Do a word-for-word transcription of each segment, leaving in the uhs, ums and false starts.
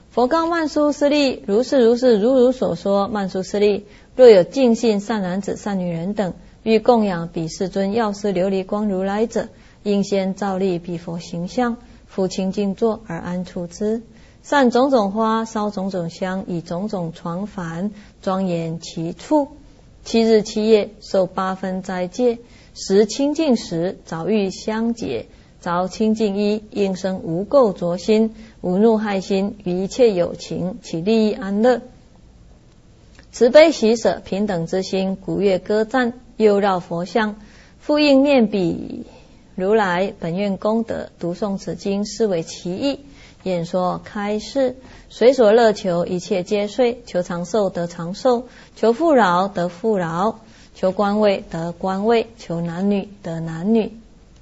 佛告曼殊师利：如是如是，如如所说。曼殊师利，若有净信善男子、善女人等，欲供养彼世尊药师琉璃光如来者，应先照立彼佛形象，复清净坐而安处之，散种种花，烧种种香，以种种床幡庄严其处。七日七夜，受八分斋戒，食清净时，早欲香洁，着清净衣，应生无垢浊心，无怒害心，与一切有情起利益安乐，慈悲喜舍平等之心，鼓乐歌赞，又绕佛像，复应念彼如来本愿功德，读诵此经，是为其意，演说开示，随所乐求，一切皆遂，求长寿得长寿，求富饶得富饶，求官位得官位，求男女得男女。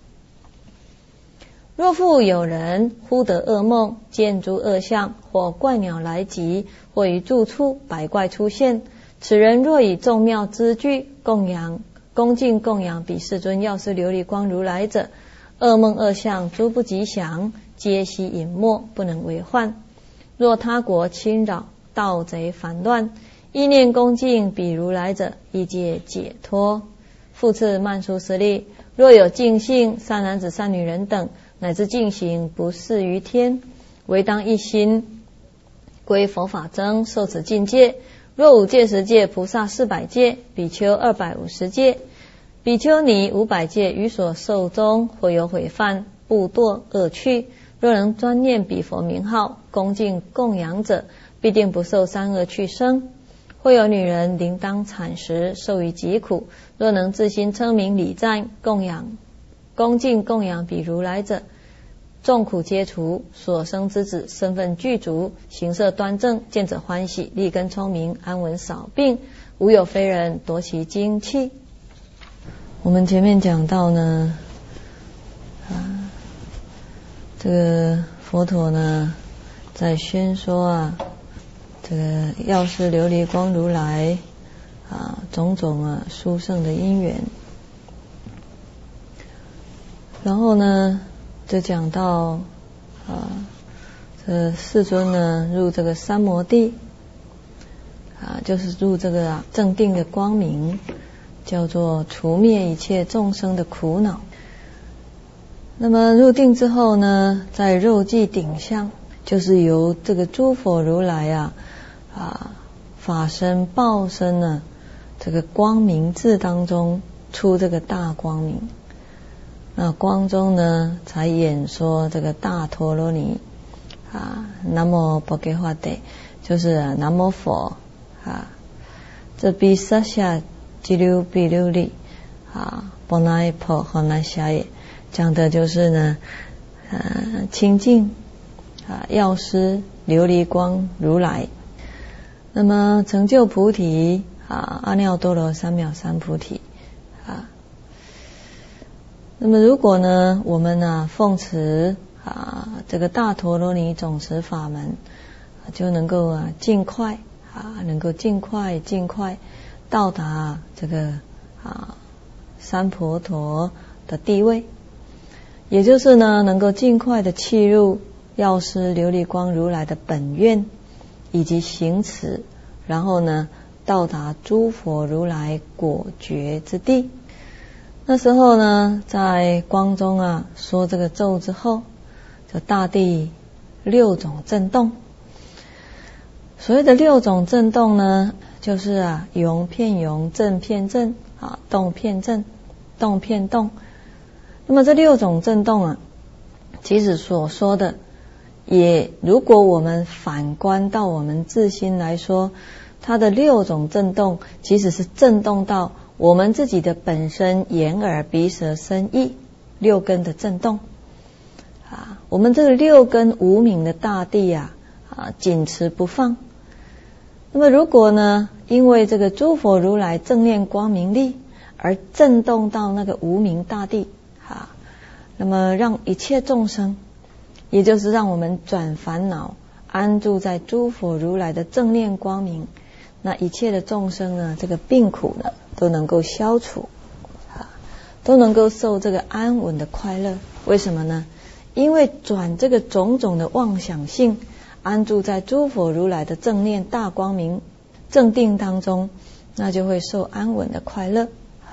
若复有人忽得噩梦，见诸恶相，或怪鸟来集，或于住处百怪出现，此人若以众妙之具供养恭敬供养彼世尊药师琉璃光如来者，噩梦恶相诸不吉祥，皆悉隐没，不能为患。若他国侵扰，盗贼烦乱，意念恭敬彼如来者，亦皆解脱。复次曼殊师利，若有净信善男子、善女人等，乃至净行不似于天，唯当一心归佛法僧，受此境界。若五戒十戒，菩萨四百戒，比丘二百五十戒，比丘尼五百戒，于所受中，或有毁犯，不堕恶趣。若能专念彼佛名号，恭敬供养者，必定不受三恶趣生。或有女人铃当产时，受于疾苦，若能自心称名礼赞供养恭敬供养彼如来者，众苦皆除，所生之子身份具足，形色端正，见者欢喜，立根聪明，安稳少病，无有非人夺其精气。我们前面讲到呢，啊，这个佛陀呢在宣说啊，这个药师琉璃光如来啊种种啊殊胜的因缘。然后呢，就讲到啊，这世尊呢入这个三摩地啊，就是入这个、啊、正定的光明，叫做除灭一切众生的苦恼。那么入定之后呢，在肉髻顶相，就是由这个诸佛如来啊啊法身报身呢，这个光明智当中出这个大光明。那光中呢，才演说这个大陀罗尼啊，南无波给华得，就是、啊、南无佛啊，这比萨夏吉溜比溜利啊，波那婆和那夏也，讲的就是呢，呃，清净啊，药师琉璃光如来，那么成就菩提啊，阿耨多罗三藐三菩提啊。那么如果呢，我们呢奉持啊这个大陀罗尼总持法门，就能够啊尽快啊能够尽快尽快到达这个啊三婆陀的地位，也就是呢能够尽快的契入药师琉璃光如来的本愿以及行持，然后呢到达诸佛如来果觉之地。那时候呢，在光中啊说这个咒之后，就大地六种震动。所谓的六种震动呢，就是啊涌片涌，震片震啊，动片震，动片动。那么这六种震动啊，其实所说的，也如果我们反观到我们自心来说，它的六种震动其实是震动到我们自己的本身眼耳鼻舌身意六根的震动啊，我们这个六根无明的大地啊啊紧持不放。那么如果呢，因为这个诸佛如来正念光明力而震动到那个无明大地啊，那么让一切众生，也就是让我们转烦恼，安住在诸佛如来的正念光明，那一切的众生呢，这个病苦呢都能够消除啊，都能够受这个安稳的快乐。为什么呢？因为转这个种种的妄想性， 安住在诸佛如来的正念大光明正定当中，那就会受安稳的快乐。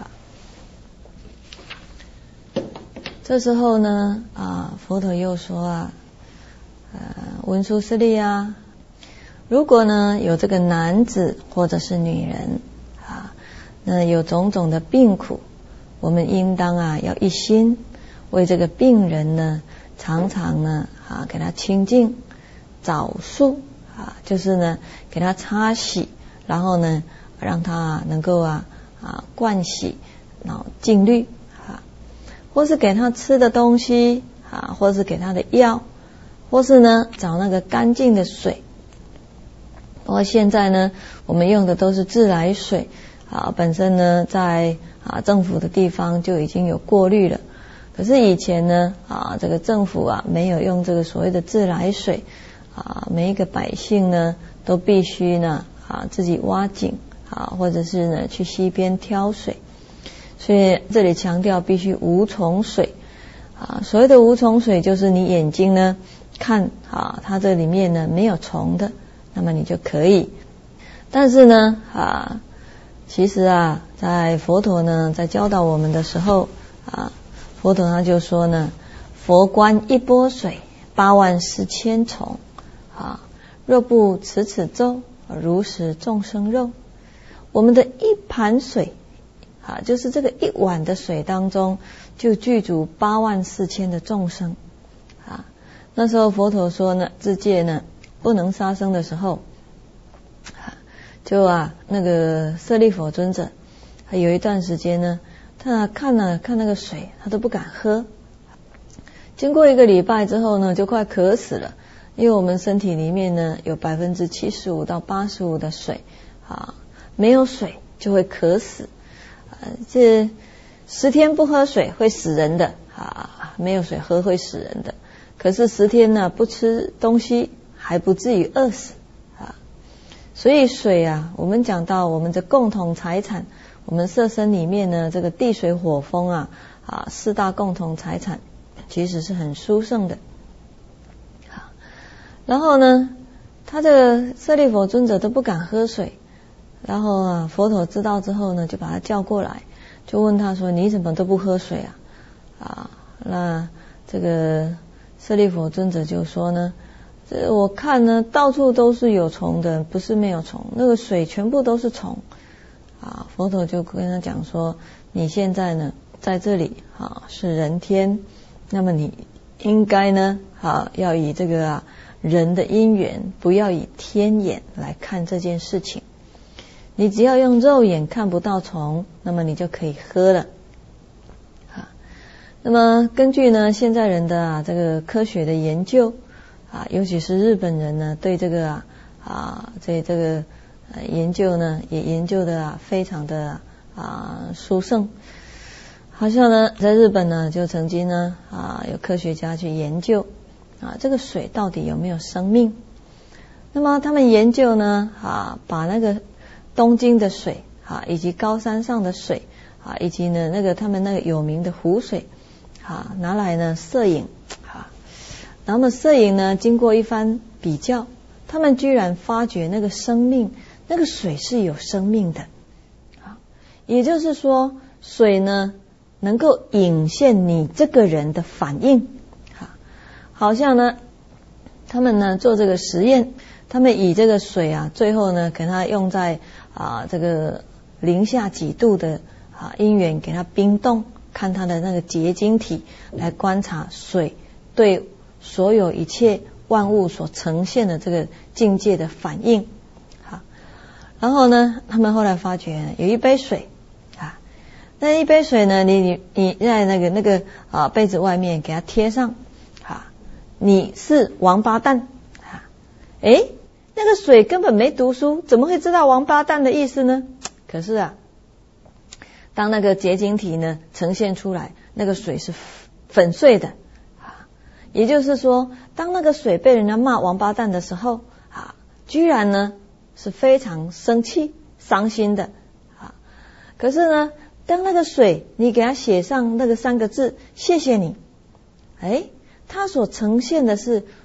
这时候呢，啊，佛陀又说啊，呃，文殊师利啊，如果呢有这个男子或者是女人啊，那有种种的病苦，我们应当啊要一心为这个病人呢，常常呢啊给他清净早漱啊，就是呢给他擦洗，然后呢让他能够啊啊盥洗，然后净虑。或是给他吃的东西啊，或是给他的药，或是呢找那个干净的水。不过现在呢，我们用的都是自来水啊，本身呢在啊政府的地方就已经有过滤了。可是以前呢啊，这个政府啊没有用这个所谓的自来水啊，每一个百姓呢都必须呢啊自己挖井啊，或者是呢去溪边挑水。所以这里强调必须无虫水啊，所谓的无虫水就是你眼睛呢看啊，它这里面呢没有虫的，那么你就可以。但是呢啊，其实啊，在佛陀呢在教导我们的时候啊，佛陀他就说呢，佛观一钵水，八万四千虫啊，若不持此咒，如食众生肉。我们的一盘水啊，就是这个一碗的水当中，就具足八万四千的众生啊。那时候佛陀说呢，自界呢不能杀生的时候，啊，就啊那个舍利弗尊者，他有一段时间呢，他看了看那个水，他都不敢喝。经过一个礼拜之后呢，就快渴死了，因为我们身体里面呢有百分之七十五到八十五的水啊，没有水就会渴死。这十天不喝水会死人的啊，没有水喝会死人的。可是十天呢不吃东西还不至于饿死啊。所以水啊，我们讲到我们的共同财产，我们色身里面呢这个地水火风啊啊四大共同财产，其实是很殊胜的。啊，然后呢，他这个舍利弗尊者都不敢喝水。然后啊，佛陀知道之后呢，就把他叫过来，就问他说：“你怎么都不喝水啊？”啊，那这个舍利弗尊者就说呢：“这我看呢，到处都是有虫的，不是没有虫，那个水全部都是虫。”啊，佛陀就跟他讲说：“你现在呢，在这里啊是人天，那么你应该呢啊要以这个啊人的因缘，不要以天眼来看这件事情。”你只要用肉眼看不到虫，那么你就可以喝了。啊，那么根据呢现在人的啊这个科学的研究啊，尤其是日本人呢对这个啊啊这这个呃研究呢也研究的啊非常的啊殊胜。好像呢在日本呢就曾经呢啊有科学家去研究啊这个水到底有没有生命。那么他们研究呢啊把那个东京的水啊，以及高山上的水啊，以及呢那个他们那个有名的湖水啊，拿来呢摄影啊，那么摄影呢经过一番比较，他们居然发觉那个生命，那个水是有生命的啊，也就是说水呢能够引现你这个人的反应啊，好像呢他们呢做这个实验，他们以这个水啊，最后呢给它用在啊这个零下几度的啊因缘给它冰冻，看它的那个结晶体，来观察水对所有一切万物所呈现的这个境界的反应。好，然后呢他们后来发觉有一杯水啊，那一杯水呢你你你在那个那个啊杯子外面给它贴上啊，你是王八蛋啊，诶那个水根本没读书，怎么会知道王八蛋的意思呢？可是啊，当那个结晶体呢呈现出来，那个水是粉碎的啊，也就是说，当那个水被人家骂王八蛋的时候啊，居然呢是非常生气、伤心的啊。可是呢，当那个水你给它写上那个三个字“谢谢你”，哎，它所呈现的是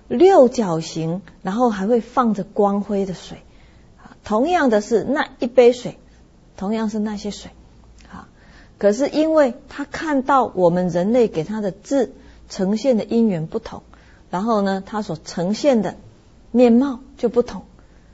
六角形，然后还会放着光辉的水。同样的是那一杯水，同样是那些水，啊，可是因为他看到我们人类给他的字呈现的因缘不同，然后呢，他所呈现的面貌就不同。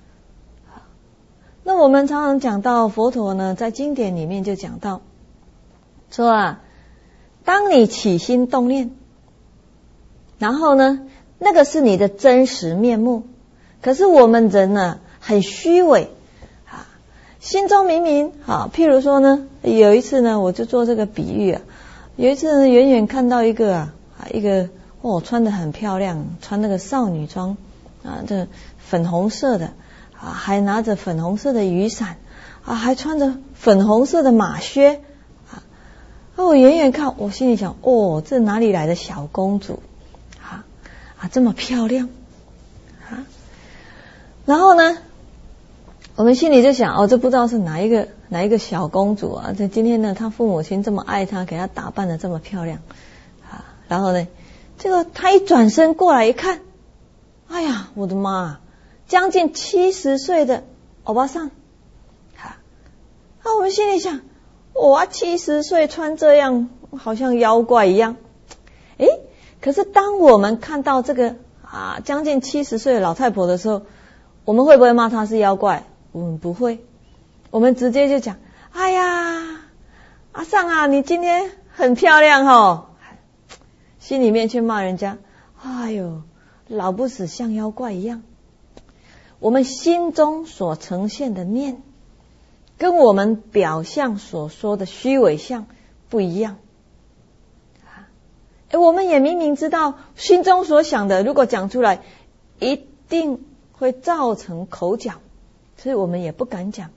那我们常常讲到佛陀呢，在经典里面就讲到说啊，当你起心动念，然后呢，那个是你的真实面目，可是我们人呢很虚伪啊，心中明明啊，譬如说呢，有一次呢，我就做这个比喻啊，有一次呢，远远看到一个啊，一个哦，穿得很漂亮，穿那个少女装啊，这粉红色的啊，还拿着粉红色的雨伞啊，还穿着粉红色的马靴啊，那我远远看，我心里想，哦，这哪里来的小公主啊啊，这么漂亮啊？然后呢，我们心里就想，哦，这不知道是哪一个哪一个小公主啊？这今天呢，她父母亲这么爱她，给她打扮得这么漂亮啊。然后呢，这个她一转身过来一看，哎呀，我的妈，将近七十岁的欧巴桑啊！那我们心里想，哇，七十岁穿这样，好像妖怪一样。诶，可是当我们看到这个啊将近七十岁的老太婆的时候，我们会不会骂她是妖怪？我们不会，我们直接就讲，哎呀，阿桑啊，你今天很漂亮哦，心里面去骂人家，哎呦，老不死像妖怪一样。我们心中所呈现的念，跟我们表象所说的虚伪相不一样。诶，我们也明明知道心中所想的，如果讲出来，一定会造成口角，所以我们也不敢讲。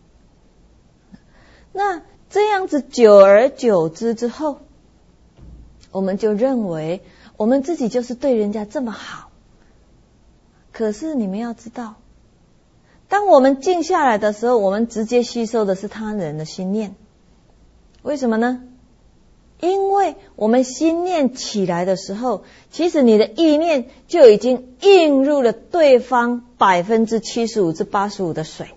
那这样子久而久之之后，我们就认为我们自己就是对人家这么好。可是你们要知道，当我们静下来的时候，我们直接吸收的是他人的心念。为什么呢？因为我们心念起来的时候，其实你的意念就已经映入了对方百分之七十五至八十五的水，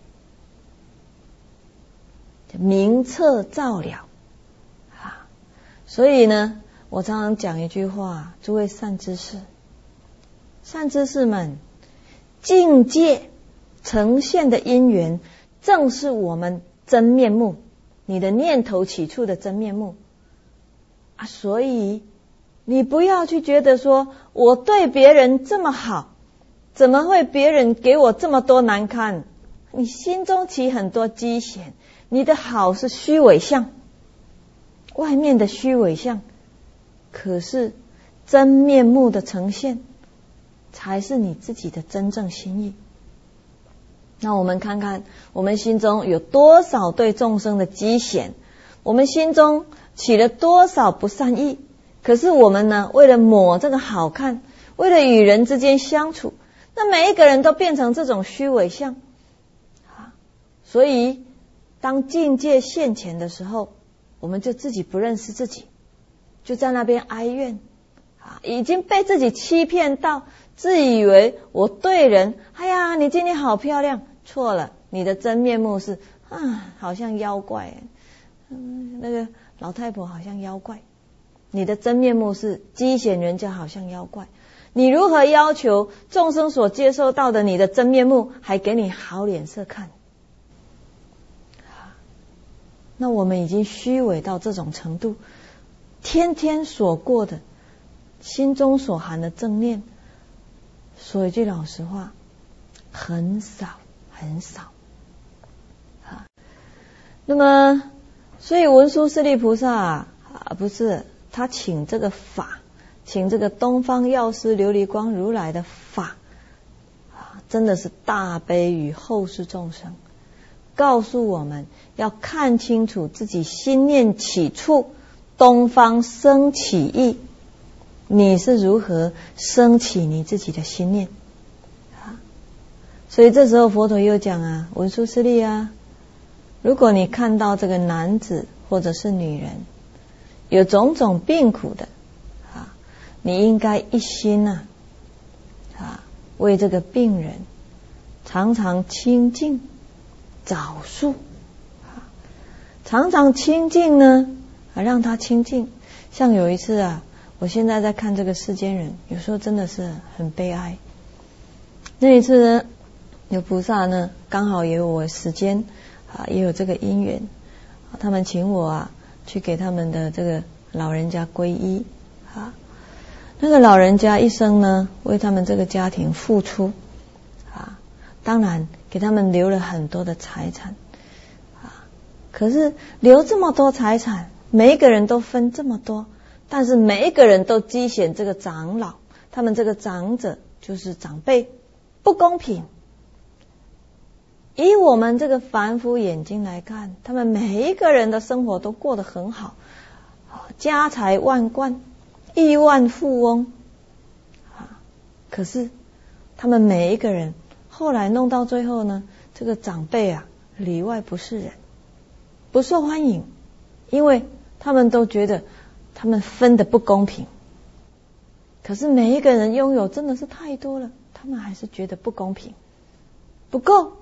明澈照了啊！所以呢，我常常讲一句话，诸位善知识，善知识们，境界呈现的因缘，正是我们真面目，你的念头起处的真面目啊！所以你不要去觉得说，我对别人这么好，怎么会别人给我这么多难堪？你心中起很多积嫌，你的好是虚伪相，外面的虚伪相，可是真面目的呈现，才是你自己的真正心意。那我们看看，我们心中有多少对众生的积嫌，我们心中起了多少不善意，可是我们呢，为了抹这个好看，为了与人之间相处，那每一个人都变成这种虚伪相啊！所以当境界现前的时候，我们就自己不认识自己，就在那边哀怨啊，已经被自己欺骗到自以为我对人，哎呀，你今天好漂亮，错了，你的真面目是啊，好像妖怪，嗯，那个老太婆好像妖怪，你的真面目是讥显人家好像妖怪。你如何要求众生所接受到的你的真面目还给你好脸色看？那我们已经虚伪到这种程度，天天所过的心中所含的正念，说一句老实话，很少很少啊。那么所以文殊师利菩萨啊，不是他请这个法，请这个东方药师琉璃光如来的法啊，真的是大悲于后世众生，告诉我们要看清楚自己心念起处，东方生起意，你是如何升起你自己的心念啊？所以这时候佛陀又讲啊，文殊师利啊，如果你看到这个男子或者是女人有种种病苦的啊，你应该一心啊啊为这个病人常常清净早述，常常清净呢，啊，让他清净。像有一次啊，我现在在看这个世间人，有时候真的是很悲哀。那一次呢，有菩萨呢，刚好也有我时间啊，也有这个因缘，他们请我啊去给他们的这个老人家皈依啊。那个老人家一生呢，为他们这个家庭付出啊，当然给他们留了很多的财产啊。可是留这么多财产，每一个人都分这么多，但是每一个人都讥显这个长老，他们这个长者就是长辈不公平。以我们这个凡夫眼睛来看，他们每一个人的生活都过得很好，家财万贯，亿万富翁啊。可是他们每一个人后来弄到最后呢，这个长辈啊里外不是人，不受欢迎，因为他们都觉得他们分得不公平。可是每一个人拥有真的是太多了，他们还是觉得不公平，不够。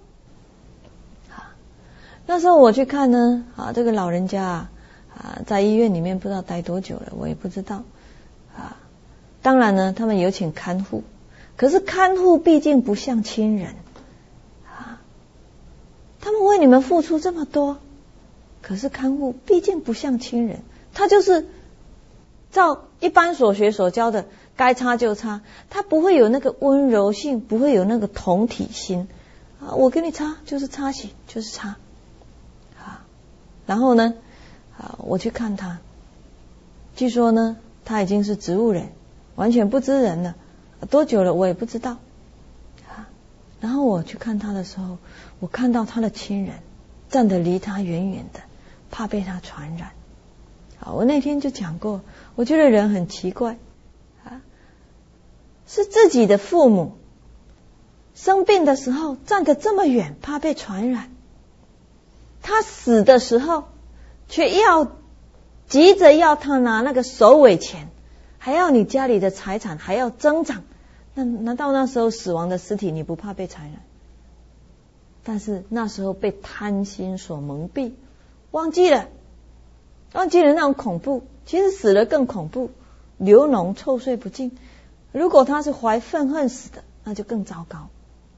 那时候我去看呢，啊，这个老人家啊，啊，在医院里面不知道待多久了，我也不知道啊。当然呢，他们有请看护，可是看护毕竟不像亲人啊。他们为你们付出这么多，可是看护毕竟不像亲人，他就是照一般所学所教的，该擦就擦，他不会有那个温柔性，不会有那个同体心啊。我给你擦就是擦洗就是擦。然后呢，啊，我去看他，据说呢，他已经是植物人，完全不知人了，多久了我也不知道。啊，然后我去看他的时候，我看到他的亲人站得离他远远的，怕被他传染。啊，我那天就讲过，我觉得人很奇怪，啊，是自己的父母生病的时候站得这么远，怕被传染。他死的时候，却要急着要他拿那个首尾钱，还要你家里的财产还要增长。那难道那时候死亡的尸体你不怕被传染？但是那时候被贪心所蒙蔽，忘记了，忘记了那种恐怖。其实死了更恐怖，流脓臭碎不尽。如果他是怀愤恨死的，那就更糟糕。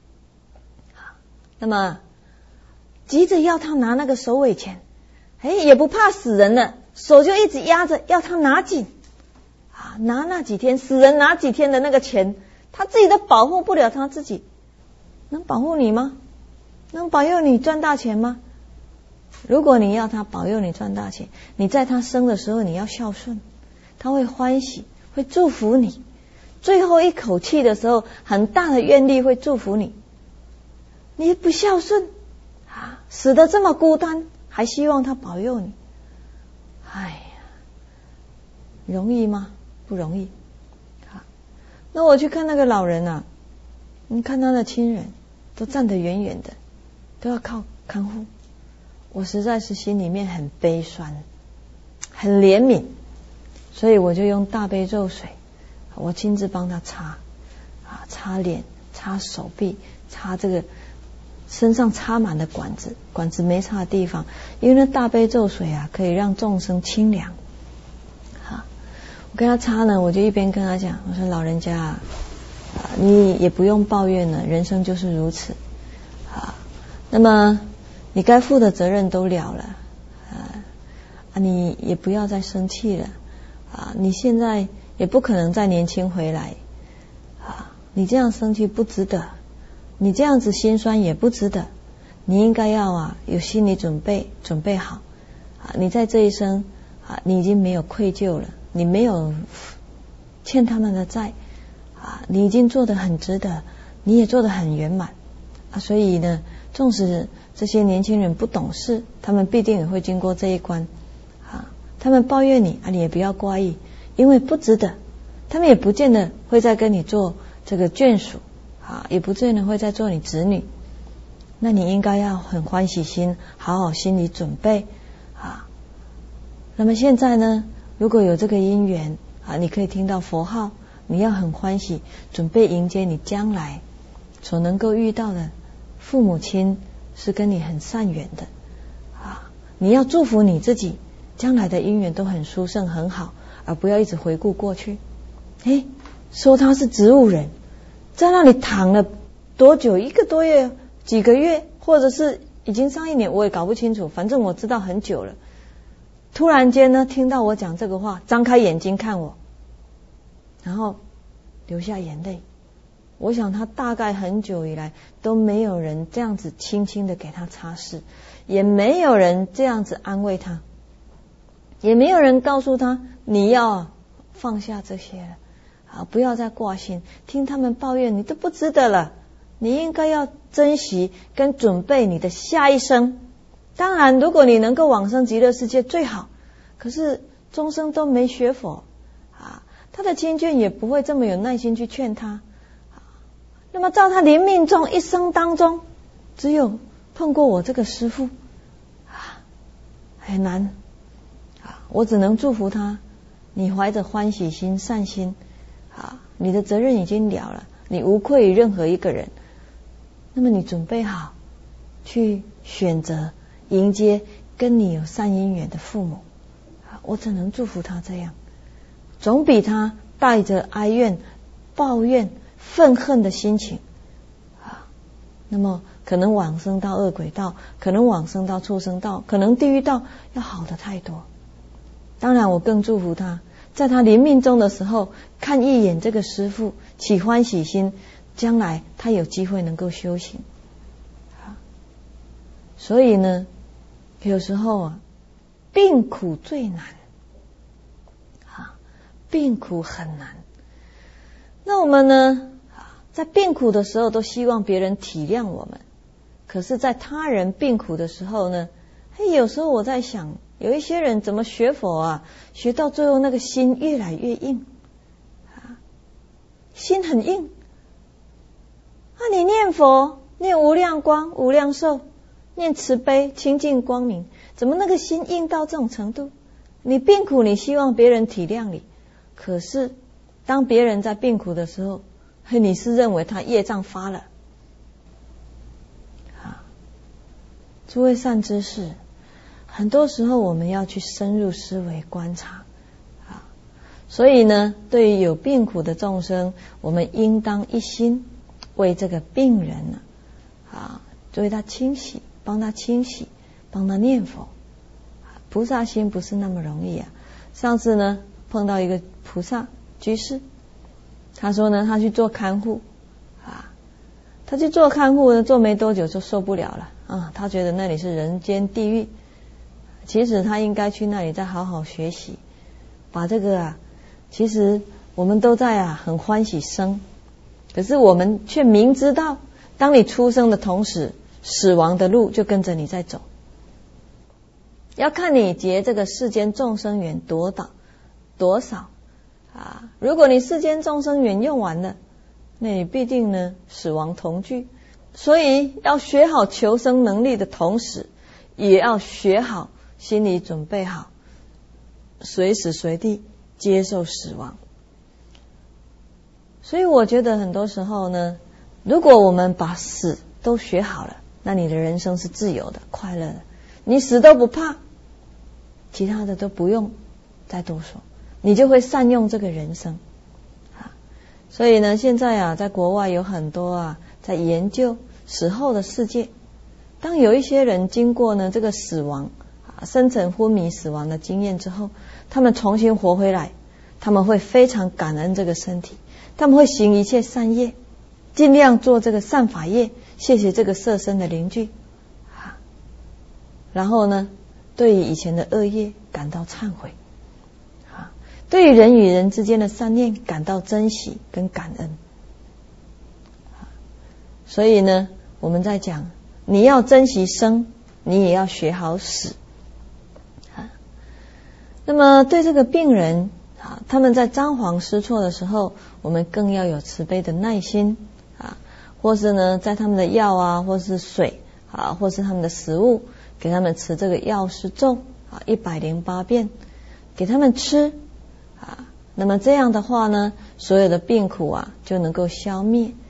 那么急着要他拿那个首尾钱，哎，也不怕死人了，手就一直压着要他拿紧啊，拿那几天死人拿几天的那个钱，他自己都保护不了他自己，能保护你吗？能保佑你赚大钱吗？如果你要他保佑你赚大钱，你在他生的时候你要孝顺，他会欢喜，会祝福你，最后一口气的时候很大的愿力会祝福你。你不孝顺啊，死得这么孤单，还希望他保佑你，哎呀，容易吗？不容易。好，那我去看那个老人啊，你看他的亲人都站得远远的，都要靠看护，我实在是心里面很悲酸，很怜悯，所以我就用大悲咒水，我亲自帮他擦啊，擦脸，擦手臂，擦这个身上插满了管子，管子没插的地方，因为那大悲咒水啊，可以让众生清凉。好，我跟他擦呢，我就一边跟他讲，我说老人家啊，你也不用抱怨了，人生就是如此啊。那么你该负的责任都了了啊，你也不要再生气了啊，你现在也不可能再年轻回来啊，你这样生气不值得。你这样子心酸也不值得，你应该要啊有心理准备，准备好啊！你在这一生啊，你已经没有愧疚了，你没有欠他们的债啊，你已经做得很值得，你也做得很圆满啊！所以呢，纵使这些年轻人不懂事，他们必定也会经过这一关啊。他们抱怨你啊，你也不要怪异，因为不值得，他们也不见得会再跟你做这个眷属。啊，也不见得会再做你子女，那你应该要很欢喜心，好好心理准备啊。那么现在呢，如果有这个因缘啊，你可以听到佛号，你要很欢喜，准备迎接你将来所能够遇到的父母亲是跟你很善缘的啊，你要祝福你自己将来的姻缘都很殊胜很好，而不要一直回顾过去。诶，说他是植物人，在那里躺了多久？一个多月、几个月，或者是已经上一年，我也搞不清楚，反正我知道很久了。突然间呢，听到我讲这个话，张开眼睛看我，然后流下眼泪。我想他大概很久以来都没有人这样子轻轻的给他擦拭，也没有人这样子安慰他，也没有人告诉他你要放下这些了啊，不要再挂心，听他们抱怨你都不值得了，你应该要珍惜跟准备你的下一生。当然如果你能够往生极乐世界最好，可是终生都没学佛啊，他的亲眷也不会这么有耐心去劝他。那么照他临命中一生当中只有碰过我这个师父啊，很难啊，我只能祝福他，你怀着欢喜心善心啊，你的责任已经了了，你无愧于任何一个人，那么你准备好去选择迎接跟你有善因缘的父母啊，我只能祝福他这样，总比他带着哀怨抱怨愤恨的心情啊，那么可能往生到恶鬼道，可能往生到畜生道，可能地狱道，要好的太多。当然我更祝福他，在他临命终的时候看一眼这个师父，起欢喜心，将来他有机会能够修行啊。所以呢，有时候啊，病苦最难啊，病苦很难。那我们呢，在病苦的时候都希望别人体谅我们，可是在他人病苦的时候呢，嘿，有时候我在想，有一些人怎么学佛啊，学到最后那个心越来越硬啊，心很硬啊，你念佛念无量光无量寿，念慈悲清净光明，怎么那个心硬到这种程度？你病苦你希望别人体谅你，可是当别人在病苦的时候，你是认为他业障发了啊？诸位善知识，很多时候我们要去深入思维观察啊。所以呢，对于有病苦的众生，我们应当一心为这个病人呢啊，为他清洗，帮他清洗，帮他念佛。菩萨心不是那么容易啊。上次呢，碰到一个菩萨居士，他说呢，他去做看护啊，他去做看护呢，做没多久就受不了了啊，他觉得那里是人间地狱，其实他应该去那里再好好学习，把这个啊，其实我们都在啊很欢喜生，可是我们却明知道，当你出生的同时，死亡的路就跟着你在走，要看你结这个世间众生缘多少多少啊！如果你世间众生缘用完了，那你必定呢死亡同居。所以要学好求生能力的同时，也要学好心理准备好，随时随地接受死亡。所以我觉得很多时候呢，如果我们把死都学好了，那你的人生是自由的、快乐的，你死都不怕，其他的都不用再多说，你就会善用这个人生啊。所以呢，现在啊，在国外有很多啊，在研究死后的世界。当有一些人经过呢这个死亡啊，深层昏迷死亡的经验之后，他们重新活回来，他们会非常感恩这个身体，他们会行一切善业，尽量做这个善法业，谢谢这个色身的邻居啊。然后呢，对于以前的恶业感到忏悔啊，对于人与人之间的善念感到珍惜跟感恩啊。所以呢，我们在讲，你要珍惜生，你也要学好死啊。那么对这个病人啊，他们在张皇失措的时候，我们更要有慈悲的耐心啊，或是呢，在他们的药啊，或是水啊，或是他们的食物，给他们吃这个药师咒啊，一百零八遍，给他们吃啊。那么这样的话呢，所有的病苦啊就能够消灭。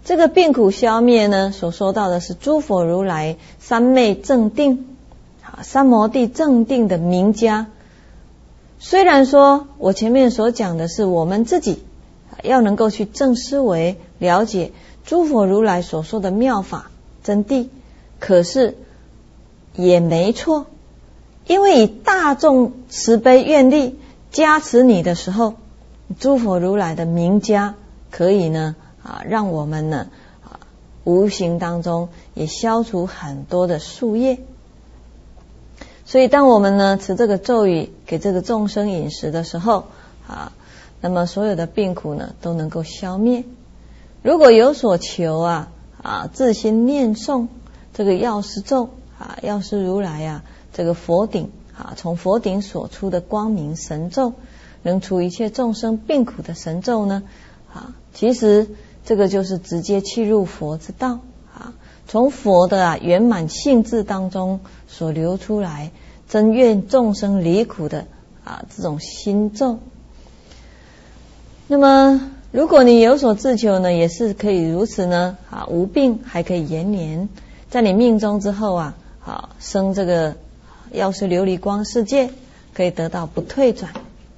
这个病苦消灭呢，所说到的是诸佛如来三昧正定，啊，三摩地正定的名家。虽然说我前面所讲的是我们自己要能够去正思维了解诸佛如来所说的妙法真谛，可是也没错，因为以大众慈悲愿力加持你的时候，诸佛如来的名家可以呢啊，让我们呢啊无形当中也消除很多的宿业。所以当我们呢持这个咒语给这个众生饮食的时候啊，那么所有的病苦呢都能够消灭。如果有所求啊啊，自心念诵这个药师咒啊，药师如来啊这个佛顶啊，从佛顶所出的光明神咒，能除一切众生病苦的神咒呢啊，其实这个就是直接契入佛之道啊，从佛的啊圆满性质当中所流出来，真愿众生离苦的啊这种心咒。那么如果你有所自求呢，也是可以如此呢啊，无病还可以延年，在你命中之后啊，啊生这个药师琉璃光世界，可以得到不退转，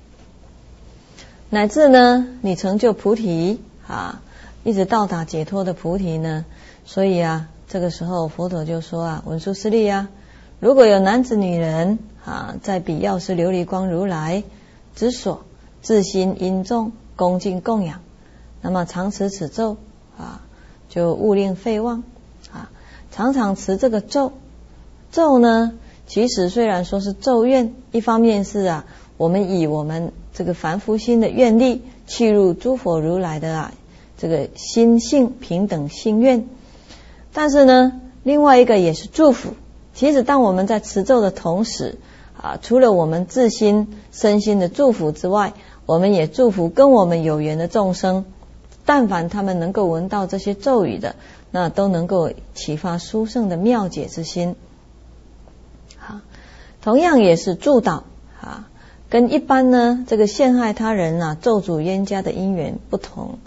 乃至呢你成就菩提啊，一直到达解脱的菩提呢。所以啊，这个时候佛陀就说啊，文殊师利啊，如果有男子女人啊，在彼药师琉璃光如来之所，自心殷重恭敬供养，那么常持此咒啊，就勿令废忘啊，常常持这个咒。咒呢，其实虽然说是咒愿，一方面是啊，我们以我们这个凡夫心的愿力契入诸佛如来的啊这个心性平等心愿，但是呢，另外一个也是祝福。其实当我们在持咒的同时啊，除了我们自心身心的祝福之外，我们也祝福跟我们有缘的众生，但凡他们能够闻到这些咒语的，那都能够启发殊胜的妙解之心。好，同样也是助导啊，跟一般呢这个陷害他人啊咒诅冤家的因缘不同。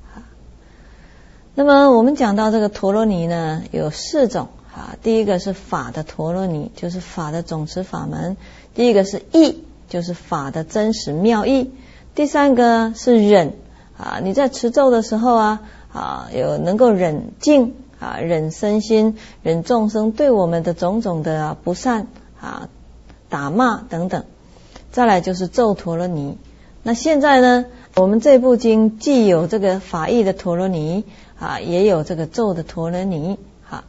那么我们讲到这个陀罗尼呢，有四种啊，第一个是法的陀罗尼，就是法的总持法门；第一个是义，就是法的真实妙义；第三个是忍啊，你在持咒的时候啊啊，有能够忍静啊，忍身心，忍众生对我们的种种的、啊、不善啊、打骂等等。再来就是咒陀罗尼。那现在呢，我们这部经既有这个法义的陀罗尼啊，也有这个咒的陀罗尼啊。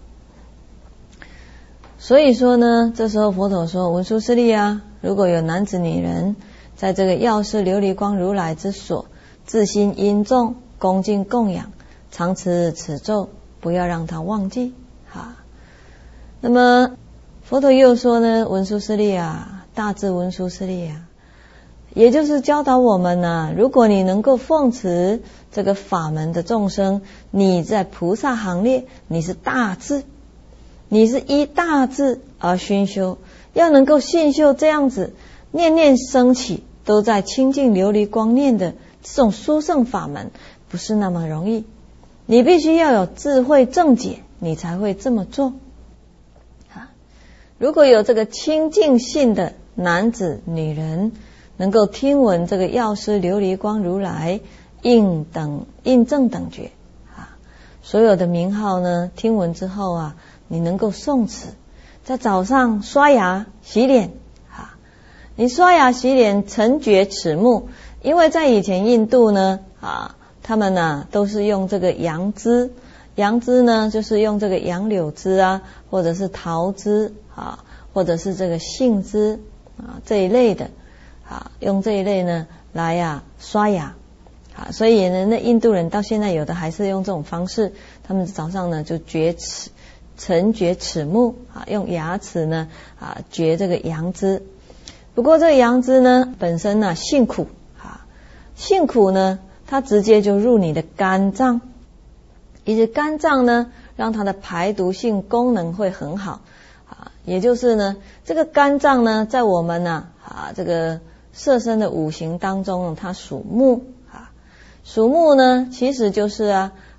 所以说呢，这时候佛陀说，文殊师利啊，如果有男子女人在这个药师琉璃光如来之所，自心殷重恭敬供养，常持此咒，不要让他忘记啊。那么佛陀又说呢，文殊师利啊，大智文殊师利啊，也就是教导我们呢、啊，如果你能够奉持这个法门的众生，你在菩萨行列，你是大智，你是依大智而熏修，要能够信修这样子，念念升起都在清净琉璃光念的这种殊胜法门，不是那么容易。你必须要有智慧正解，你才会这么做。啊，如果有这个清净性的男子女人，能够听闻这个药师琉璃光如来应等应正等觉啊，所有的名号呢，听闻之后啊，你能够诵持，在早上刷牙洗脸啊，你刷牙洗脸晨觉齿目，因为在以前印度呢啊，他们呢、啊、都是用这个杨枝，杨枝呢就是用这个杨柳枝啊，或者是桃枝啊，或者是这个杏枝啊这一类的。啊，用这一类呢来啊刷牙啊，所以呢，那印度人到现在有的还是用这种方式，他们早上呢就掘齿，晨掘齿目啊，用牙齿呢啊掘这个杨枝。不过这个杨枝呢本身呢性苦啊，性苦呢它直接就入你的肝脏，以及肝脏呢让它的排毒性功能会很好啊，也就是呢这个肝脏呢在我们呢啊这个色身的五行当中，它属木啊，属木呢，其实就是啊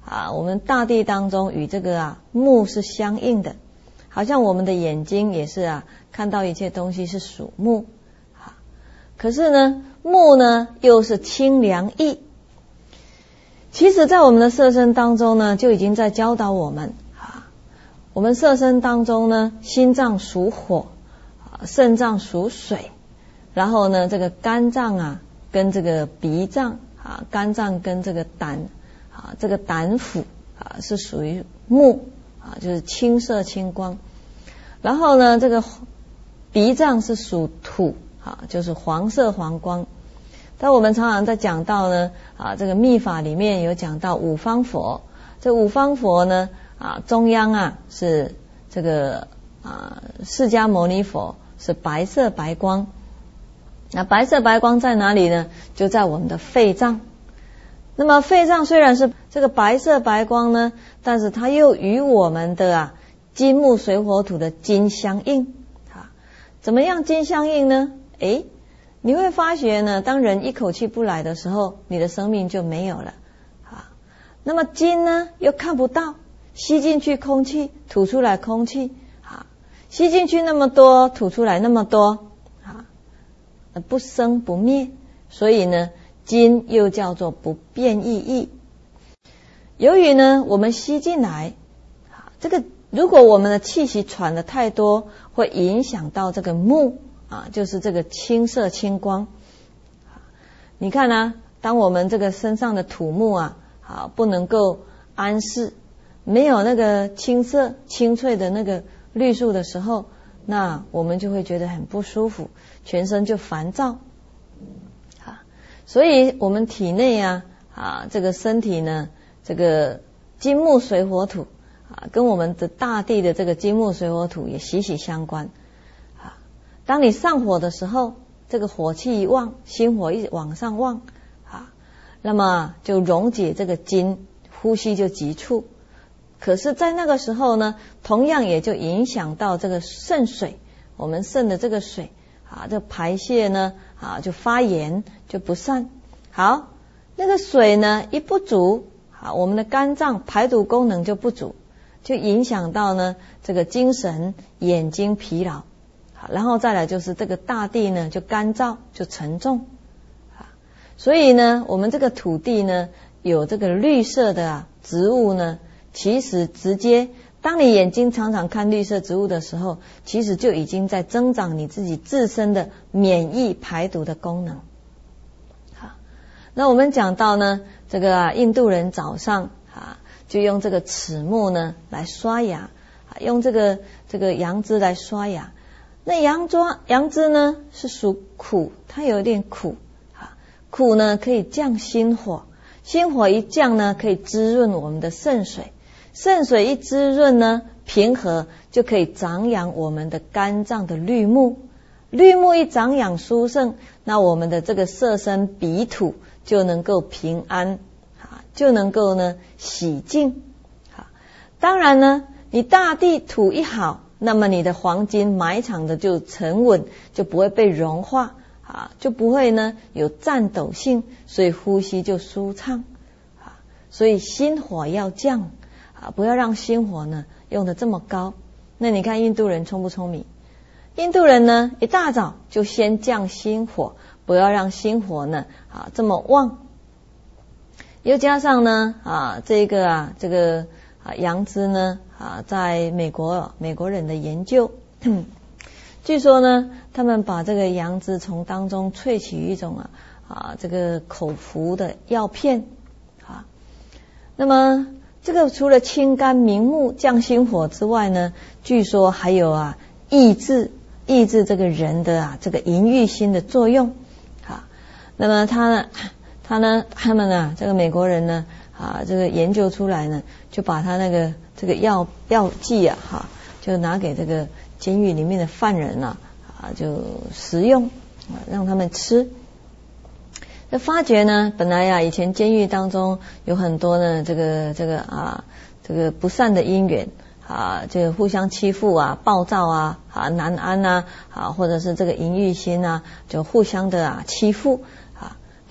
啊，我们大地当中与这个啊木是相应的，好像我们的眼睛也是啊，看到一切东西是属木啊。可是呢，木呢又是清凉意。其实在我们的色身当中呢，就已经在教导我们啊，我们色身当中呢，心脏属火啊，肾脏属水，然后呢，这个肝脏啊跟这个脾脏啊，肝脏跟这个胆啊，这个胆腑啊是属于木啊，就是青色青光。然后呢，这个脾脏是属土啊，就是黄色黄光。但我们常常在讲到呢啊，这个密法里面有讲到五方佛，这五方佛呢啊，中央啊是这个啊释迦牟尼佛是白色白光。那白色白光在哪里呢？就在我们的肺脏。那么肺脏虽然是这个白色白光呢，但是它又与我们的啊金木水火土的金相应啊。怎么样金相应呢？诶，你会发觉呢，当人一口气不来的时候，你的生命就没有了啊。那么金呢又看不到，吸进去空气，吐出来空气啊，吸进去那么多，吐出来那么多啊，不生不灭，所以呢金又叫做不变异义。由于呢我们吸进来啊，这个如果我们的气息喘得太多，会影响到这个木啊，就是这个青色青光。你看啊，当我们这个身上的土木啊，啊不能够安适，没有那个青色清脆的那个绿树的时候，那我们就会觉得很不舒服，全身就烦躁啊。所以我们体内啊啊这个身体呢，这个金木水火土啊，跟我们的大地的这个金木水火土也息息相关。当你上火的时候，这个火气一旺，心火一往上旺啊，那么就溶解这个金，呼吸就急促。可是在那个时候呢，同样也就影响到这个肾水，我们肾的这个水啊，这排泄呢啊就发炎，就不善。好，那个水呢一不足啊，我们的肝脏排毒功能就不足，就影响到呢这个精神、眼睛疲劳。然后再来就是这个大地呢就干燥就沉重啊，所以呢我们这个土地呢有这个绿色的啊植物呢，其实直接当你眼睛常常看绿色植物的时候，其实就已经在增长你自己自身的免疫排毒的功能。好，那我们讲到呢这个啊印度人早上啊就用这个齿木呢来刷牙啊，用这个这个杨枝来刷牙。那杨枝杨枝呢是属苦，它有点苦啊，苦呢可以降心火，心火一降呢可以滋润我们的肾水，肾水一滋润呢平和，就可以长养我们的肝脏的绿木，绿木一长养殊胜，那我们的这个色身彼土就能够平安啊，就能够呢洗净啊。当然呢你大地土一好，那么你的黄金埋藏的就沉稳，就不会被融化啊，就不会呢有颤抖性，所以呼吸就舒畅啊。所以心火要降啊，不要让心火呢用得这么高。那你看印度人聪不聪明？印度人呢一大早就先降心火，不要让心火呢啊这么旺。又加上呢啊这个啊这个啊杨枝呢啊，在美国美国人的研究，据说呢，他们把这个杨枝从当中萃取一种啊啊这个口服的药片啊。那么这个除了清肝明目、降心火之外呢，据说还有啊抑制抑制这个人的啊这个淫欲心的作用啊。那么他呢他呢他们啊这个美国人呢啊这个研究出来呢，就把他那个这个药药剂啊哈，就拿给这个监狱里面的犯人啊啊就食用啊，让他们吃。那发觉呢，本来呀、啊、以前监狱当中有很多呢这个这个啊这个不善的因缘啊，这个互相欺负啊、暴躁啊、啊难安啊啊，或者是这个淫欲心啊，就互相的啊欺负啊。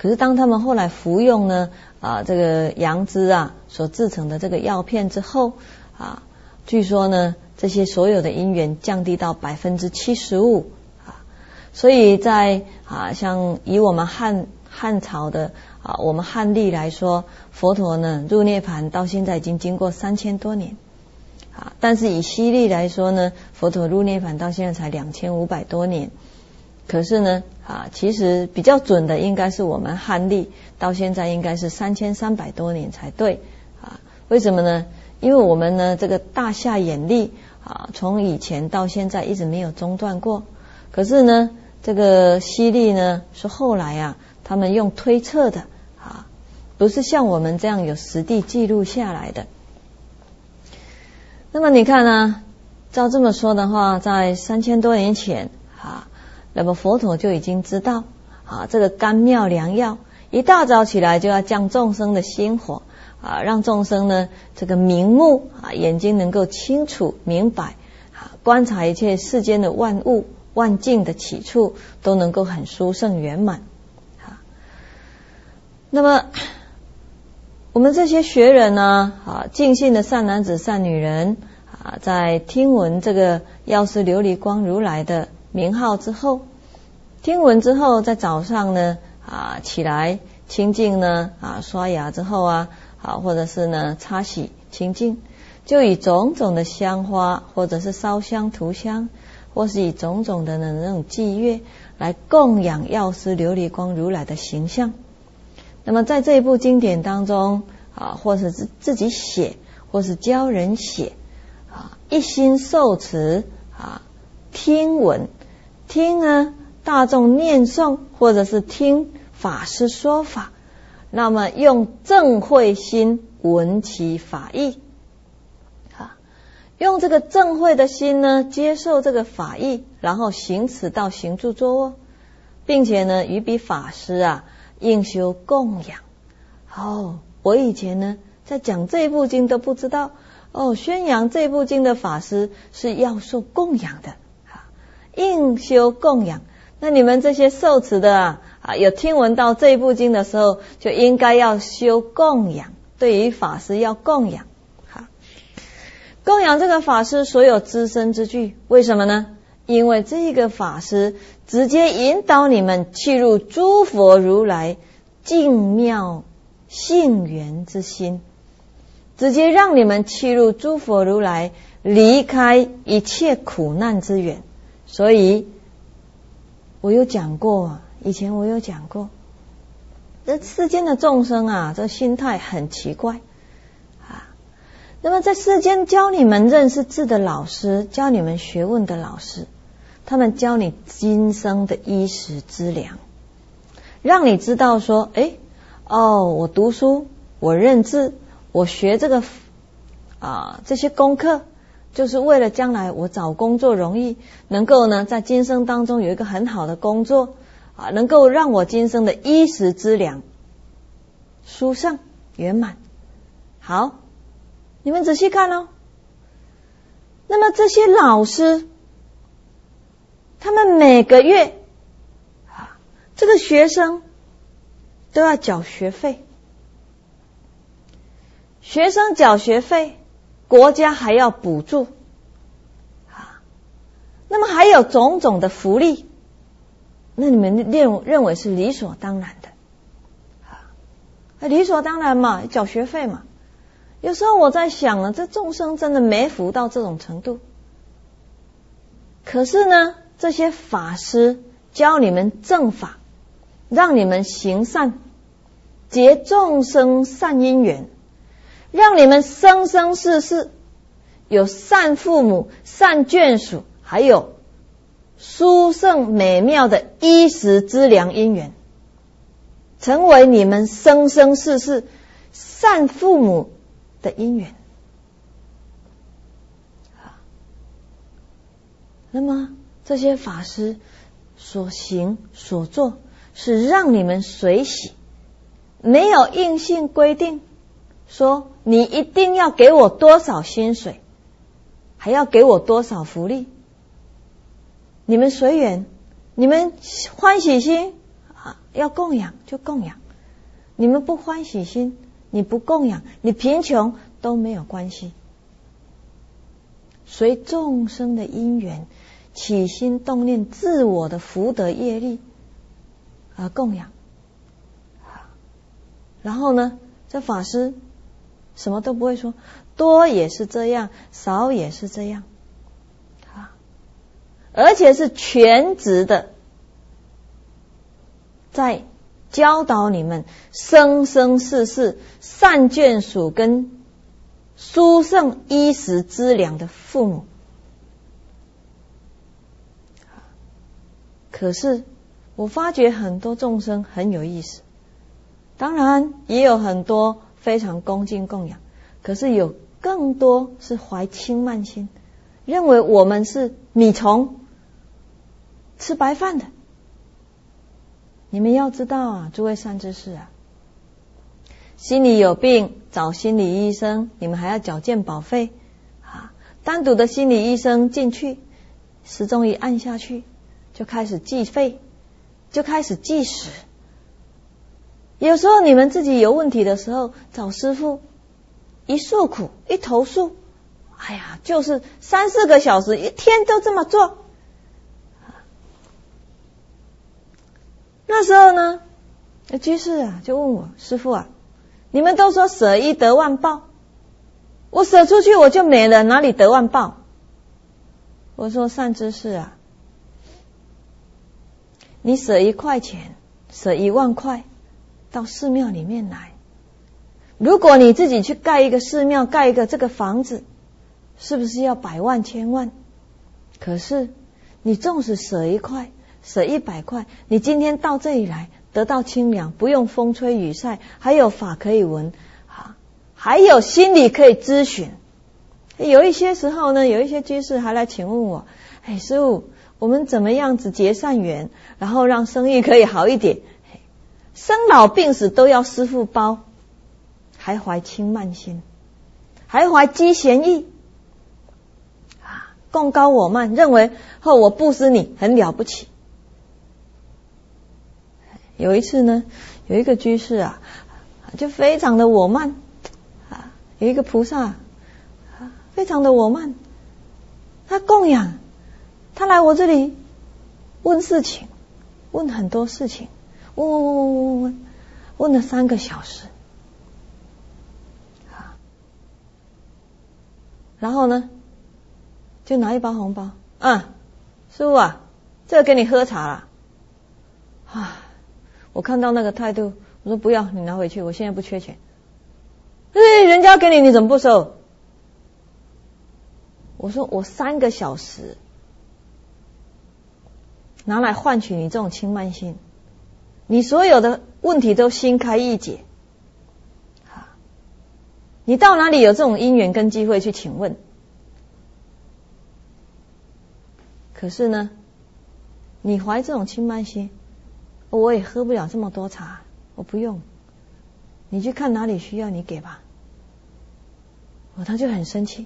可是当他们后来服用呢啊这个杨枝啊所制成的这个药片之后啊，据说呢这些所有的因缘降低到百分之七十五啊，所以在啊像以我们汉汉朝的啊我们汉历来说，佛陀呢入涅槃到现在已经经过三千多年啊，但是以西历来说呢，佛陀入涅槃到现在才两千五百多年。可是呢啊，其实比较准的应该是我们汉历，到现在应该是三千三百多年才对啊。为什么呢？因为我们呢这个大夏衍历啊，从以前到现在一直没有中断过。可是呢这个西历呢是后来啊他们用推测的啊，不是像我们这样有实地记录下来的。那么你看呢，照这么说的话，在三千多年前啊，那么佛陀就已经知道啊，这个甘妙良药，一大早起来就要降众生的心火啊，让众生呢这个明目啊，眼睛能够清楚明白啊，观察一切世间的万物万境的起处，都能够很殊胜圆满啊。那么我们这些学人呢啊，净信的善男子善女人啊，在听闻这个药师琉璃光如来的名号之后，听闻之后，在早上呢啊起来清净呢啊刷牙之后啊啊或者是呢擦洗清净，就以种种的香花，或者是烧香涂香，或是以种种的那种祭乐来供养药师琉璃光如来的形象。那么在这一部经典当中啊，或是自自己写，或是教人写啊，一心受持啊，听闻听呢大众念诵，或者是听法师说法，那么用正慧心闻其法义啊，用这个正慧的心呢接受这个法义，然后行持到行住坐卧，并且呢与彼法师啊应修供养。哦，我以前呢在讲这部经都不知道哦，宣扬这部经的法师是要受供养的啊，应修供养。那你们这些受持的啊，啊有听闻到这部经的时候，就应该要修供养，对于法师要供养。好，供养这个法师所有资身之具，为什么呢？因为这个法师直接引导你们契入诸佛如来净妙性缘之心，直接让你们契入诸佛如来离开一切苦难之源。所以我有讲过啊，以前我有讲过，这世间的众生啊，这心态很奇怪啊。那么在世间教你们认识字的老师，教你们学问的老师，他们教你今生的衣食之粮，让你知道说，诶哦，我读书，我认字，我学这个啊这些功课，就是为了将来我找工作容易，能够呢在今生当中有一个很好的工作啊，能够让我今生的衣食之粮殊胜圆满。好，你们仔细看哦。那么这些老师，他们每个月啊，这个学生都要缴学费，学生缴学费，国家还要补助啊，那么还有种种的福利，那你们认认为是理所当然的啊？理所当然嘛，缴学费嘛。有时候我在想呢，这众生真的没福到这种程度。可是呢，这些法师教你们正法，让你们行善，结众生善因缘，让你们生生世世有善父母、善眷属，还有殊胜美妙的衣食之粮因缘，成为你们生生世世善父母的因缘。那么这些法师所行所做，是让你们随喜，没有硬性规定说你一定要给我多少薪水，还要给我多少福利，你们随缘，你们欢喜心啊， 要供养就供养，你们不欢喜心，你不供养，你贫穷都没有关系。随众生的因缘起心动念，自我的福德业力而供养。然后呢，这法师什么都不会说，多也是这样，少也是这样，而且是全职的在教导你们生生世世善眷属跟殊胜衣食资粮的父母。可是我发觉很多众生很有意思，当然也有很多非常恭敬供养，可是有更多是怀轻慢心，认为我们是米虫，吃白饭的。你们要知道啊，诸位善知识啊，心里有病找心理医生，你们还要缴健保费啊。单独的心理医生进去，时钟一按下去，就开始计费，就开始计时。有时候你们自己有问题的时候，找师父一诉苦一投诉，哎呀，就是三四个小时，一天都这么做。那时候呢，居士啊就问我，师父啊，你们都说舍一得万报，我舍出去我就没了，哪里得万报？我说善知识啊，你舍一块钱，舍一万块到寺庙里面来，如果你自己去盖一个寺庙，盖一个这个房子，是不是要百万千万？可是你纵使舍一块，舍一百块，你今天到这里来得到清凉，不用风吹雨晒，还有法可以闻，还有心理可以咨询。有一些时候呢，有一些居士还来请问我，哎，师父，我们怎么样子结善缘，然后让生意可以好一点？生老病死都要师父包，还怀轻慢心，还怀积嫌意，啊，贡高我慢，认为后我布施你很了不起。有一次呢，有一个居士啊，就非常的我慢啊，有一个菩萨啊，非常的我慢，他供养，他来我这里问事情，问很多事情，问问问问问问，问了三个小时，啊，然后呢，就拿一包红包，啊，师父啊，这个给你喝茶了，啊。我看到那个态度，我说不要，你拿回去，我现在不缺钱。哎，人家给你，你怎么不收？我说我三个小时拿来换取你这种轻慢心，你所有的问题都心开意解。你到哪里有这种因缘跟机会去请问？可是呢，你怀这种轻慢心，我也喝不了这么多茶，我不用，你去看哪里需要你给吧。哦，他就很生气，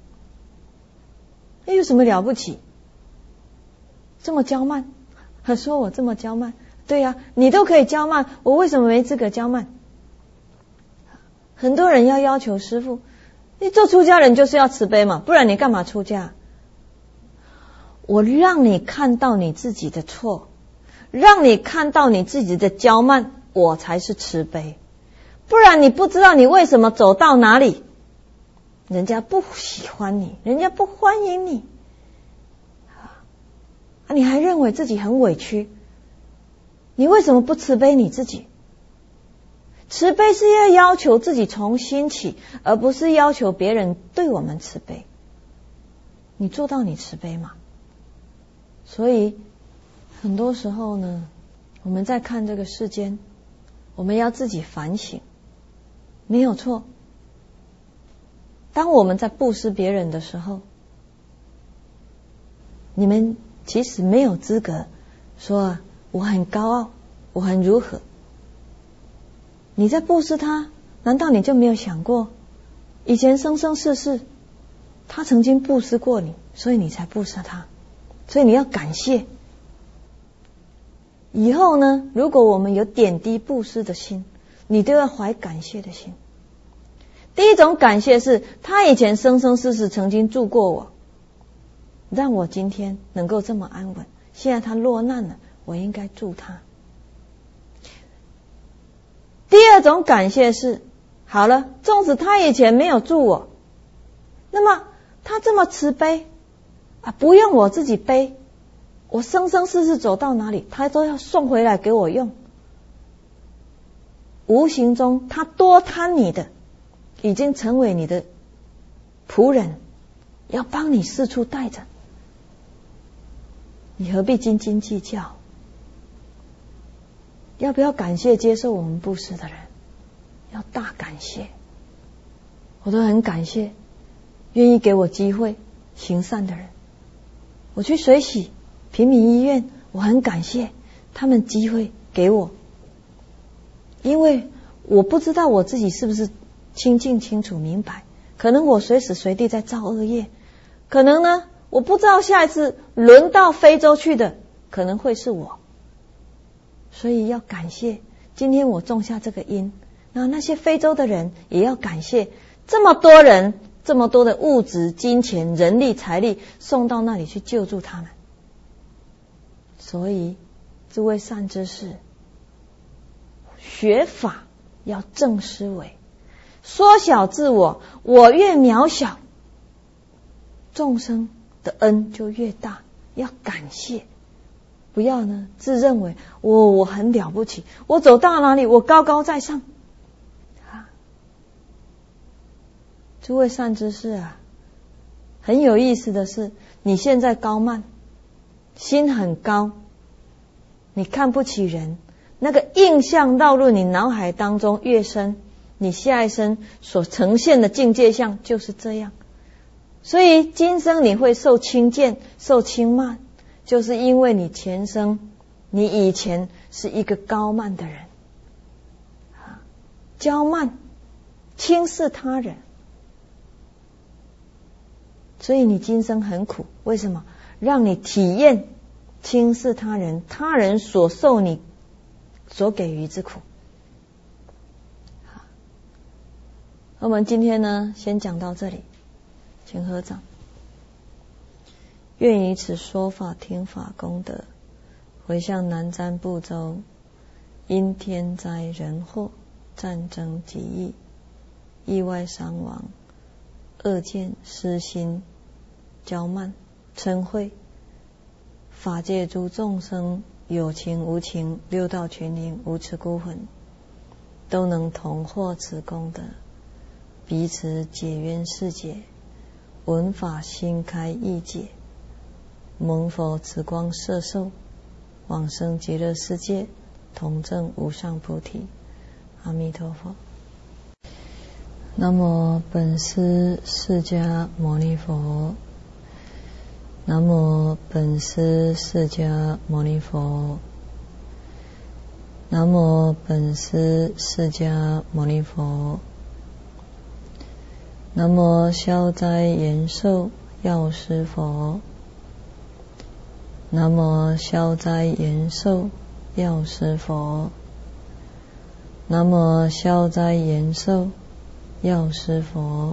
那有什么了不起？这么骄慢，他说我这么骄慢，对呀、啊，你都可以骄慢，我为什么没资格骄慢？很多人要要求师父，你做出家人就是要慈悲嘛，不然你干嘛出家？我让你看到你自己的错，让你看到你自己的骄慢，我才是慈悲。不然你不知道你为什么走到哪里，人家不喜欢你，人家不欢迎你，啊，你还认为自己很委屈，你为什么不慈悲你自己？慈悲是要要求自己从心起，而不是要求别人对我们慈悲。你做到你慈悲吗？所以很多时候呢，我们在看这个世间，我们要自己反省，没有错。当我们在布施别人的时候，你们其实没有资格说我很高傲，我很如何。你在布施他，难道你就没有想过，以前生生世世他曾经布施过你，所以你才布施他，所以你要感谢。 以后呢，如果我们有点滴布施的心，你都要怀感谢的心。第一种感谢是，他以前生生世世曾经助过我，让我今天能够这么安稳。现在他落难了，我应该助他。第二种感谢是，好了，纵使他以前没有助我，那么他这么慈悲啊，不用我自己背，我生生世世走到哪里，他都要送回来给我用。无形中他多贪你的，已经成为你的仆人，要帮你四处带着，你何必斤斤计较？要不要感谢接受我们布施的人？要大感谢。我都很感谢愿意给我机会行善的人。我去水洗平民医院，我很感谢他们机会给我，因为我不知道我自己是不是清净清楚明白，可能我随时随地在造恶业，可能呢我不知道下一次轮到非洲去的可能会是我，所以要感谢今天我种下这个因。那那些非洲的人也要感谢这么多人，这么多的物质金钱人力财力送到那里去救助他们。所以诸位善知识，学法要正思维，缩小自我，我越渺小，众生的恩就越大，要感谢。不要呢自认为我我很了不起，我走到哪里我高高在上啊！诸位善知识啊，很有意思的是，你现在高慢，心很高，你看不起人，那个印象绕入你脑海当中越深，你下一生所呈现的境界相就是这样。所以今生你会受轻贱受轻慢，就是因为你前生你以前是一个高慢的人，骄慢轻视他人，所以你今生很苦。为什么？让你体验轻视他人，他人所受你所给予之苦。我们今天呢先讲到这里，请合掌。愿以此说法听法功德，回向南瞻部洲因天灾人祸战争疾疫意外伤亡恶见私心骄慢嗔恚法界诸众生有情无情六道群灵无耻孤魂都能同获此功德，彼此解冤释结，闻法心开意解，蒙佛慈光摄受，往生极乐世界，同证无上菩提。阿弥陀佛。南无本师释迦牟尼佛。南无本师释迦牟尼佛。南无本师释迦牟尼佛。南无消灾延寿药师佛。南无消灾延寿药师佛。南无消灾延寿药师佛。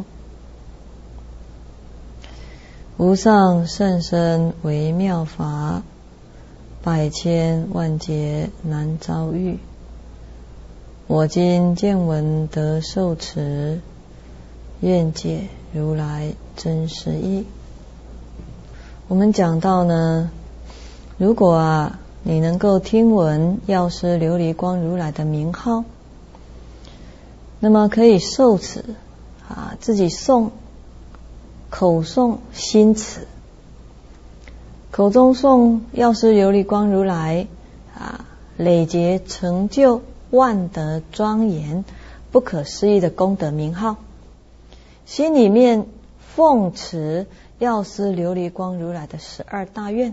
无上甚深微妙法，百千万劫难遭遇。我今见闻得受持，愿解如来真实义。我们讲到呢，如果啊你能够听闻药师琉璃光如来的名号，那么可以受持啊，自己诵口诵心持，口中诵药师琉璃光如来啊，累劫成就万德庄严不可思议的功德名号，心里面奉持药师琉璃光如来的十二大愿。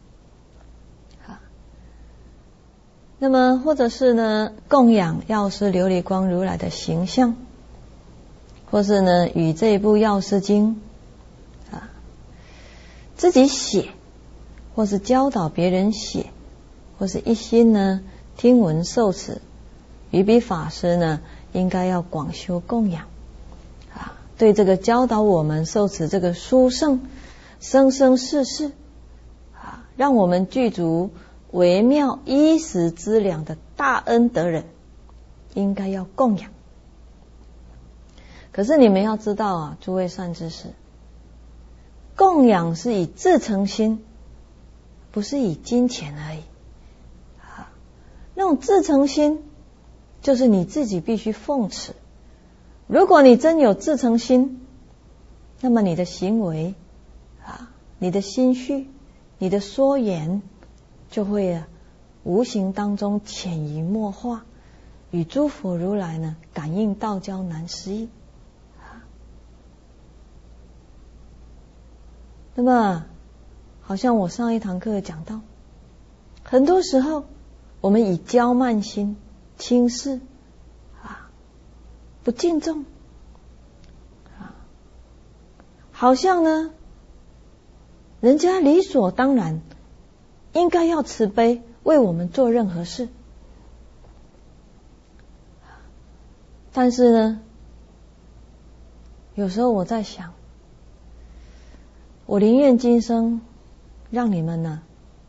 那么或者是呢供养药师琉璃光如来的形象，或是呢与这一部药师经啊自己写，或是教导别人写或是一心呢听闻受持，于彼法师呢应该要广修供养啊，对这个教导我们受持这个殊胜生生世世啊，让我们具足微妙衣食资粮的大恩德人，应该要供养。可是你们要知道啊，诸位善知识，供养是以至诚心，不是以金钱而已啊。那种至诚心就是你自己必须奉持。如果你真有至诚心，那么你的行为啊，你的心绪，你的说言就会啊无形当中潜移默化，与诸佛如来呢感应道交难思议。那么好像我上一堂课讲到，很多时候我们以骄慢心轻视啊，不敬重啊，好像呢人家理所当然应该要慈悲为我们做任何事，但是呢有时候我在想，我宁愿今生让你们呢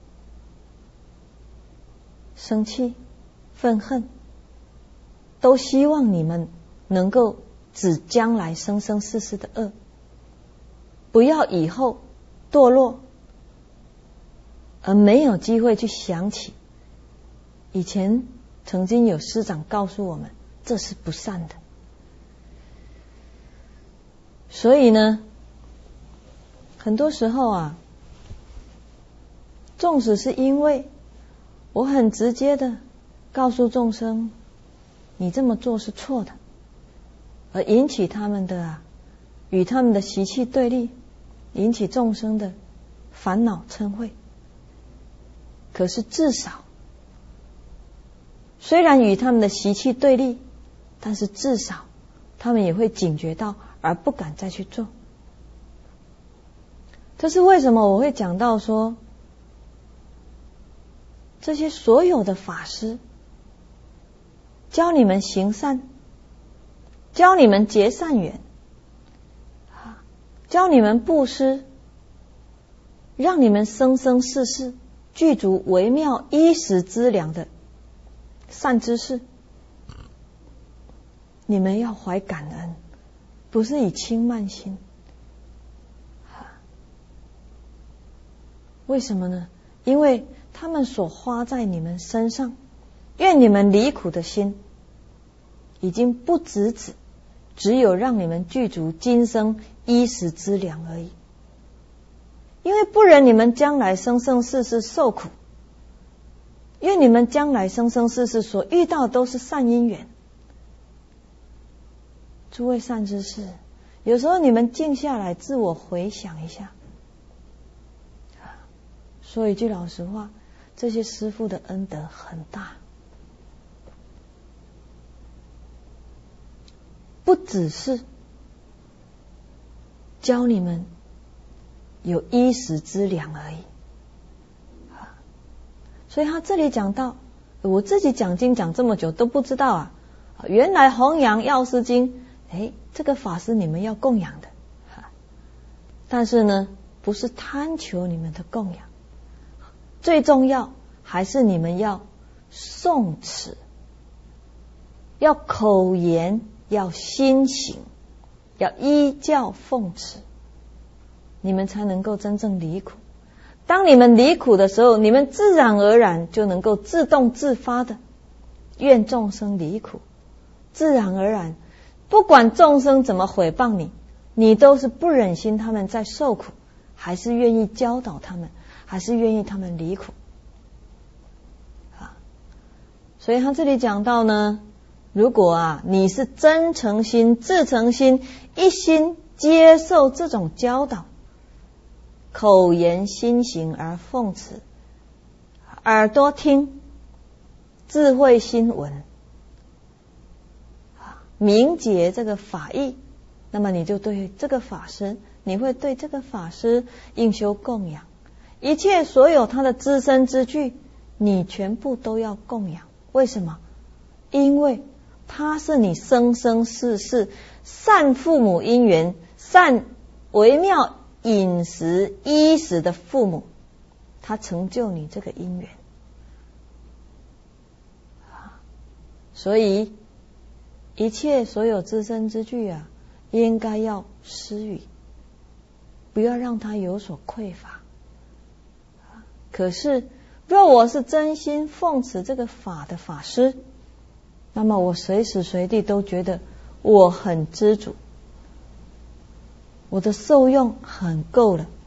生气愤恨，都希望你们能够止将来生生世世的恶，不要以后堕落而没有机会去想起以前曾经有师长告诉我们这是不善的。所以呢很多时候啊，纵使是因为我很直接的告诉众生你这么做是错的，而引起他们的啊与他们的习气对立，引起众生的烦恼嗔恚，可是至少虽然与他们的习气对立，但是至少他们也会警觉到而不敢再去做。这是为什么我会讲到说，这些所有的法师教你们行善，教你们结善缘，教你们布施，让你们生生世世具足微妙衣食资粮的善知识，你们要怀感恩，不是以轻慢心。为什么呢？因为他们所花在你们身上，愿你们离苦的心，已经不只止只有让你们具足今生衣食资粮而已。因为不忍你们将来生生世世受苦，因为你们将来生生世世所遇到的都是善因缘。诸位善知识，有时候你们静下来自我回想一下，说一句老实话，这些师父的恩德很大，不只是教你们有衣食资粮而已。所以他这里讲到，我自己讲经讲这么久都不知道啊，原来弘扬药师经，哎，这个法师你们要供养的，但是呢不是贪求你们的供养，最重要还是你们要诵持，要口言，要心行，要依教奉持，你们才能够真正离苦。当你们离苦的时候，你们自然而然就能够自动自发的愿众生离苦，自然而然不管众生怎么毁谤你，你都是不忍心他们在受苦，还是愿意教导他们，还是愿意他们离苦啊。所以他这里讲到呢，如果啊你是真诚心至诚心一心接受这种教导，口言心行而奉持，耳朵听，智慧心闻，明解这个法义，那么你就对这个法师，你会对这个法师应修供养，一切所有他的资身之具， 你全部都要供养。为什么？因为他是你生生世世善父母因缘、善微妙饮食衣食的父母，他成就你这个因缘。所以一切所有自身之具啊，应该要施予，不要让他有所匮乏。可是若我是真心奉持这个法的法师，那么我随时随地都觉得我很知足，我的受用很够了。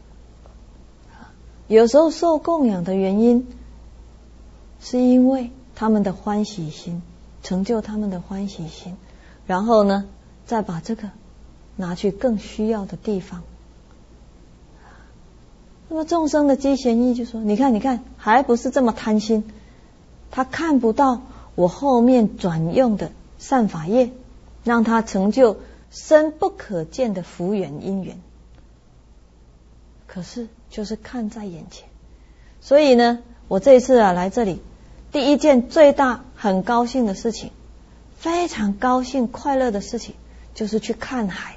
有时候受供养的原因，是因为他们的欢喜心，成就他们的欢喜心，然后呢，再把这个拿去更需要的地方。那么众生的机嫌意就说：你看，你看，还不是这么贪心？他看不到我后面转用的善法业，让他成就深不可见的福缘因缘。可是就是看在眼前。所以呢，我这一次啊来这里，第一件最大很高兴的事情，非常高兴快乐的事情，就是去看海。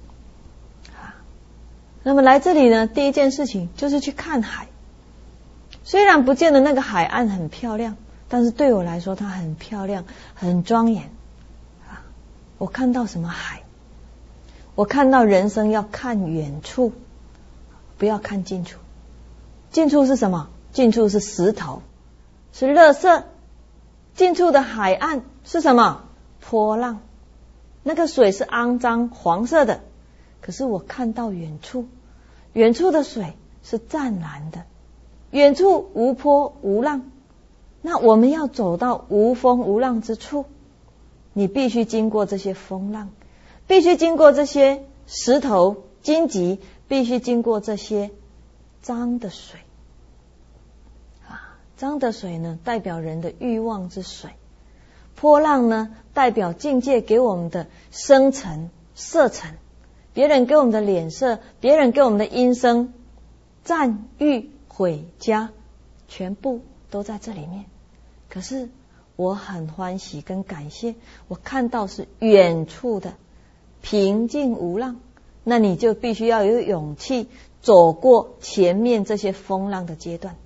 那么来这里呢，第一件事情就是去看海。虽然不见得那个海岸很漂亮，但是对我来说它很漂亮，很庄严。我看到什么海？我看到人生要看远处，不要看近处。近处是什么？近处是石头，是垃圾。近处的海岸是什么？波浪。那个水是肮脏黄色的，可是我看到远处，远处的水是湛蓝的，远处无波无浪。那我们要走到无风无浪之处，你必须经过这些风浪，必须经过这些石头荆棘，必须经过这些脏的水啊，脏的水呢，代表人的欲望之水；波浪呢，代表境界给我们的生尘色尘，别人给我们的脸色，别人给我们的音声、赞誉毁家，全部都在这里面。可是我很欢喜跟感谢，我看到是远处的平静无浪，那你就必须要有勇气走过前面这些风浪的阶段。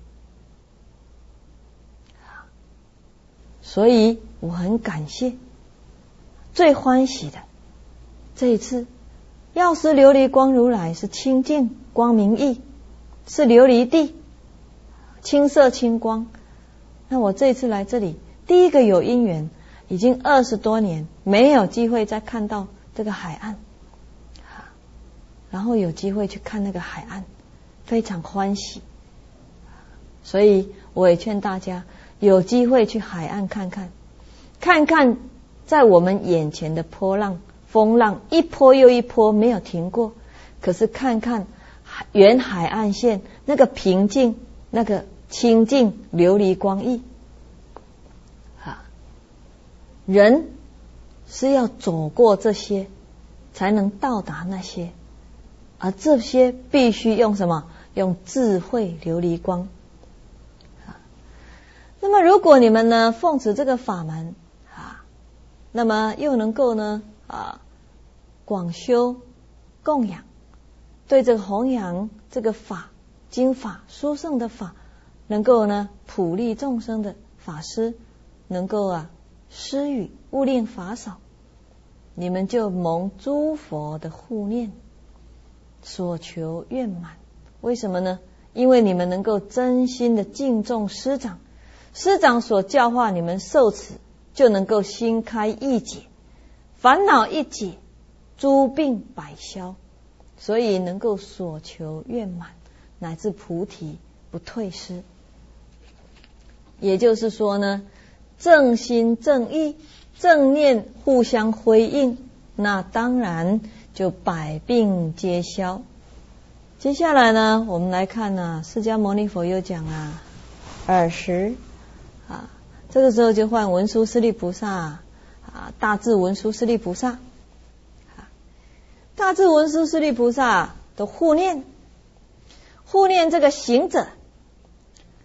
所以我很感谢，最欢喜的这一次，药师琉璃光如来是清净光明义，是琉璃地，青色清光。那我这一次来这里，第一个有因缘，已经二十多年没有机会再看到这个海岸，然后有机会去看那个海岸，非常欢喜。所以我也劝大家有机会去海岸看看，看看在我们眼前的波浪风浪一波又一波没有停过，可是看看远海岸线那个平静，那个清净琉璃光意啊，人是要走过这些才能到达那些，而这些必须用什么？用智慧琉璃光。那么如果你们呢奉持这个法门啊，那么又能够呢啊广修供养，对这个弘扬这个法经法殊胜的法，能够呢普利众生的法师，能够啊施予勿令法少，你们就蒙诸佛的护念，所求愿满。为什么呢？因为你们能够真心的敬重师长，师长所教化你们受持，就能够心开意解，烦恼一解，诸病百消，所以能够所求愿满，乃至菩提不退失。也就是说呢，正心正意正念互相辉映，那当然就百病皆消。接下来呢，我们来看呢，释迦牟尼佛又讲啊，尔时啊，这个时候就换文殊师利菩萨啊，大智文殊师利菩萨，大智文殊师利菩萨的护念，护念这个行者，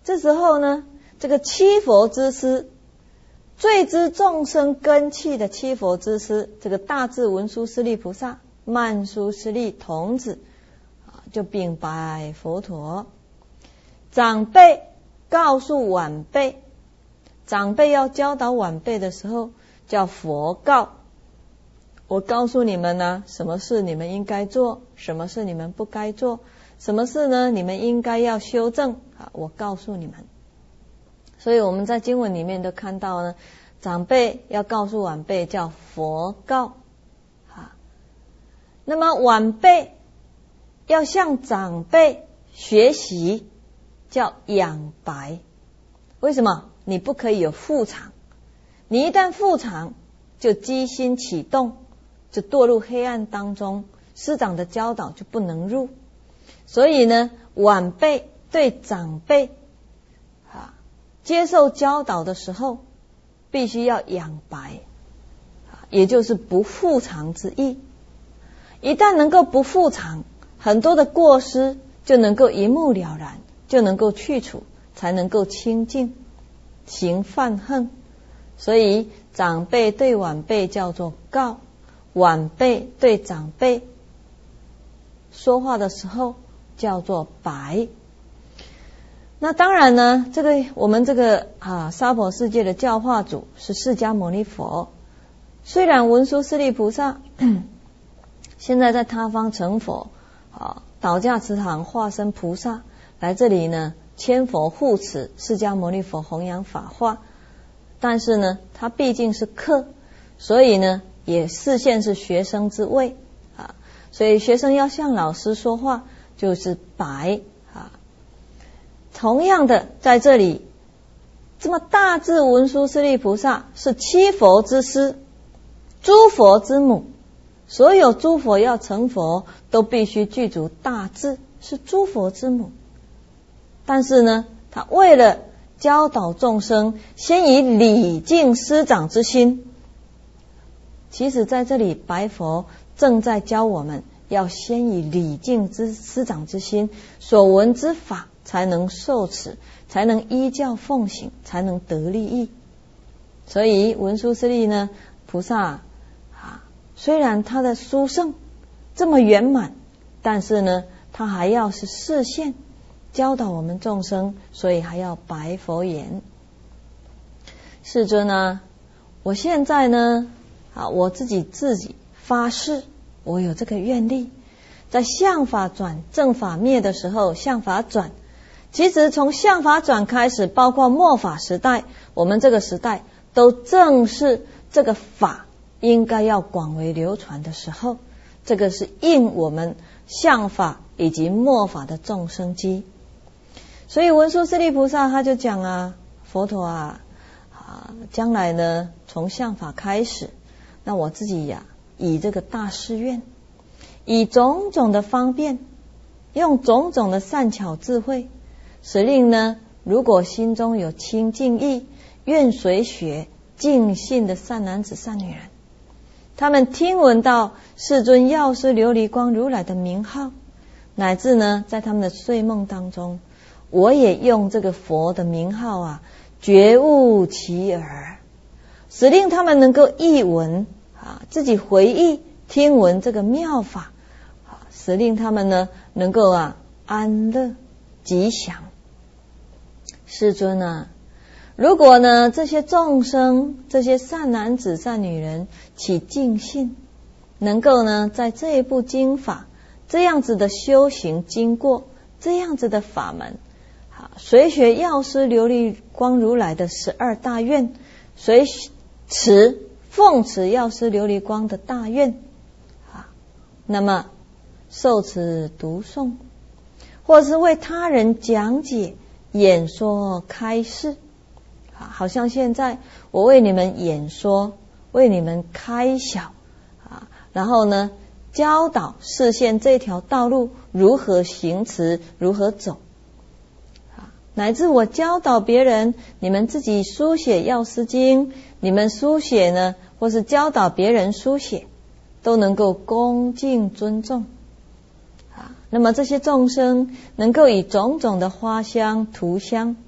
这时候呢，这个七佛之师，最知众生根器的七佛之师，这个大智文殊师利菩萨、曼殊师利童子啊，就禀白佛陀。长辈告诉晚辈，长辈要教导晚辈的时候，叫佛告。我告诉你们呢，什么事你们应该做，什么事你们不该做，什么事呢你们应该要修正啊，我告诉你们。所以我们在经文里面都看到呢，长辈要告诉晚辈叫佛告啊。那么晚辈要向长辈学习叫仰白。为什么？你不可以有副场，你一旦副场就机心启动，就堕入黑暗当中，师长的教导就不能入。所以呢，晚辈对长辈啊接受教导的时候，必须要仰白，也就是不复常之意。一旦能够不复常，很多的过失就能够一目了然，就能够去除，才能够清净，行犯恨。所以长辈对晚辈叫做告，晚辈对长辈说话的时候叫做白。那当然呢，这个我们这个啊娑婆世界的教化主是释迦牟尼佛。虽然文殊师利菩萨现在在他方成佛啊，倒驾慈航化身菩萨来这里呢，千佛护持释迦牟尼佛弘扬法化，但是呢，他毕竟是客，所以呢，也视现是学生之位啊，所以学生要向老师说话就是白啊。同样的，在这里，这么大智文殊师利菩萨是七佛之师，诸佛之母，所有诸佛要成佛，都必须具足大智，是诸佛之母。但是呢，他为了教导众生，先以礼敬师长之心。其实在这里，白佛正在教我们要先以礼敬之师长之心，所闻之法才能受持，才能依教奉行，才能得利益。所以文殊师利呢，菩萨啊，虽然他的殊胜这么圆满，但是呢，他还要是示现教导我们众生，所以还要白佛言：世尊啊，我现在呢，啊，我自己自己发誓，我有这个愿力，在相法转正法灭的时候，相法转。其实从相法转开始，包括末法时代，我们这个时代都正是这个法应该要广为流传的时候。这个是应我们相法以及末法的众生机。所以文殊师利菩萨他就讲啊，佛陀啊，啊，将来呢，从相法开始，那我自己呀、啊，以这个大誓愿，以种种的方便，用种种的善巧智慧，使令呢，如果心中有清净意，愿随学净信的善男子善女人，他们听闻到世尊药师琉璃光如来的名号，乃至呢，在他们的睡梦当中，我也用这个佛的名号啊，觉悟其耳，使令他们能够忆闻啊，自己回忆听闻这个妙法啊，使令他们呢能够啊安乐吉祥。世尊啊，如果呢这些众生，这些善男子善女人起净信，能够呢在这一部经法这样子的修行经过，这样子的法门，好，随学药师琉璃光如来的十二大愿，随持奉持药师琉璃光的大愿，啊，那么受持读诵，或是为他人讲解演说开示，好像现在我为你们演说，为你们开晓啊，然后呢教导示现这条道路如何行持，如何走啊，乃至我教导别人，你们自己书写药师经，你们书写呢，或是教导别人书写，都能够恭敬尊重啊。那么这些众生能够以种种的花香图香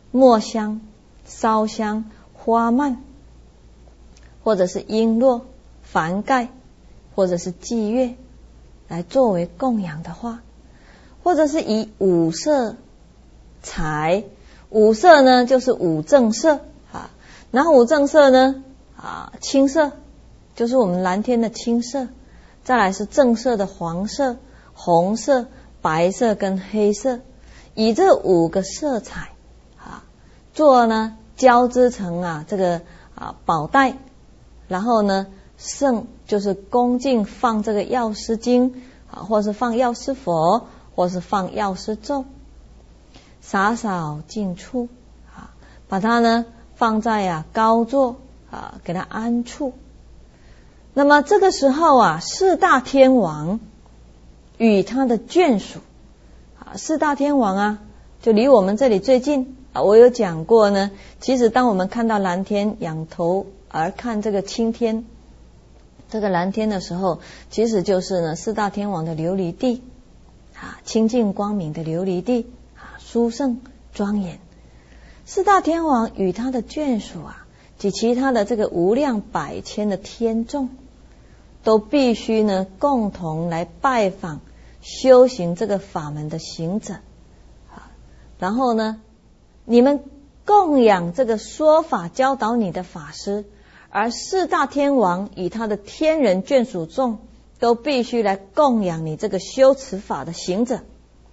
墨香、烧香、花蔓，或者是璎珞、幡盖，或者是祭月来作为供养的话，或者是以五色彩，五色呢就是五正色啊，然后五正色呢啊青色就是我们蓝天的青色，再来是正色的黄色、红色、白色跟黑色，以这五个色彩啊做呢交织成啊这个啊宝带，然后呢圣就是恭敬放这个药师经啊，或是放药师佛，或是放药师咒，洒扫净处啊，把它呢放在啊高座啊，给它安处。那么这个时候啊，四大天王与他的眷属啊，四大天王啊，就离我们这里最近啊。我有讲过呢，其实当我们看到蓝天，仰头而看这个青天，这个蓝天的时候，其实就是呢四大天王的琉璃地啊，清净光明的琉璃地啊，殊胜庄严。四大天王与他的眷属啊，及其他的这个无量百千的天众，都必须呢共同来拜访修行这个法门的行者啊，然后呢，你们供养这个说法教导你的法师，而四大天王与他的天人眷属众都必须来供养你这个修持法的行者，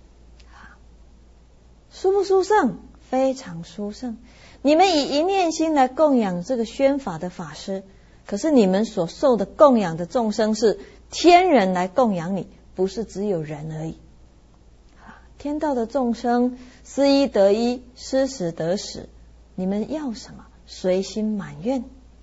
殊不殊胜？非常殊胜。你们以一念心来供养这个宣法的法师，可是你们所受的供养的众生是天人来供养你，不是只有人而已。天道的众生思一得一，失时得时，你们要什么随心满愿。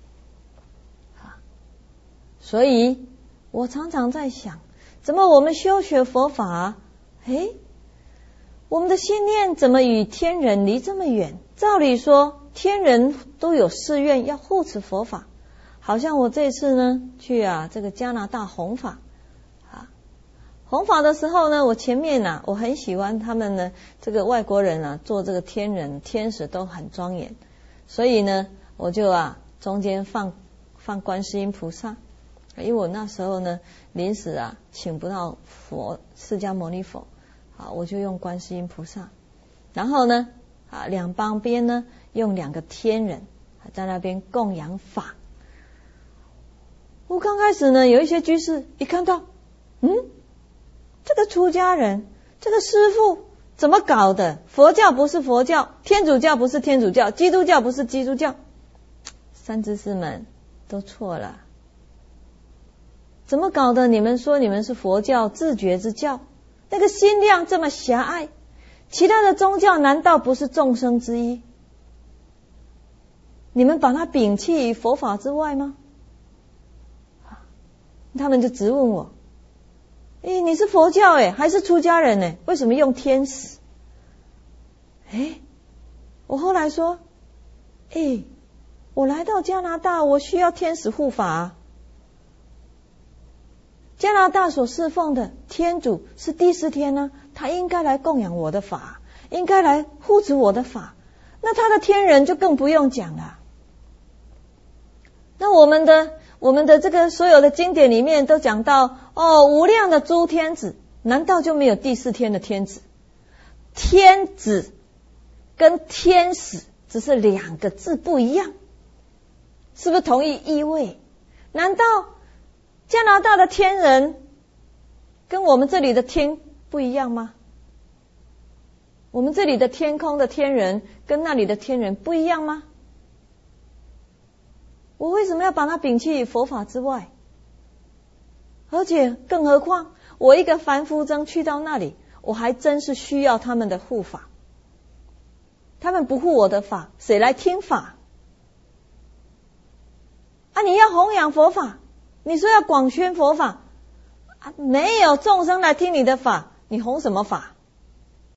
所以我常常在想，怎么我们修学佛法，诶我们的心念怎么与天人离这么远？照理说天人都有誓愿要护持佛法，好像我这次呢去啊这个加拿大弘法啊，弘法的时候呢，我前面啊我很喜欢他们呢这个外国人啊做这个天人天使都很庄严，所以呢我就啊中间放放观世音菩萨，因为我那时候呢临时啊请不到佛释迦牟尼佛啊，我就用观世音菩萨，然后呢啊两旁边呢用两个天人在那边供养法。我刚开始呢有一些居士一看到，嗯，这个出家人，这个师父怎么搞的？佛教不是佛教，天主教不是天主教，基督教不是基督教，三居士们都错了。怎么搞的？你们说你们是佛教自觉之教，那个心量这么狭隘，其他的宗教难道不是众生之一？你们把它摒弃于佛法之外吗？他们就质问我，诶，你是佛教诶，还是出家人诶，为什么用天使？诶，我后来说，诶，我来到加拿大，我需要天使护法啊。加拿大所侍奉的天主是第四天呢，他应该来供养我的法，应该来护持我的法，那他的天人就更不用讲了。那我们的我们的这个所有的经典里面都讲到，哦，无量的诸天子，难道就没有第四天的天子？天子跟天使只是两个字不一样，是不是同一意味？难道加拿大的天人跟我们这里的天不一样吗？我们这里的天空的天人跟那里的天人不一样吗？我为什么要把它摒弃于佛法之外？而且更何况我一个凡夫僧去到那里，我还真是需要他们的护法，他们不护我的法，谁来听法啊？你要弘扬佛法，你说要广宣佛法啊，没有众生来听你的法，你弘什么法？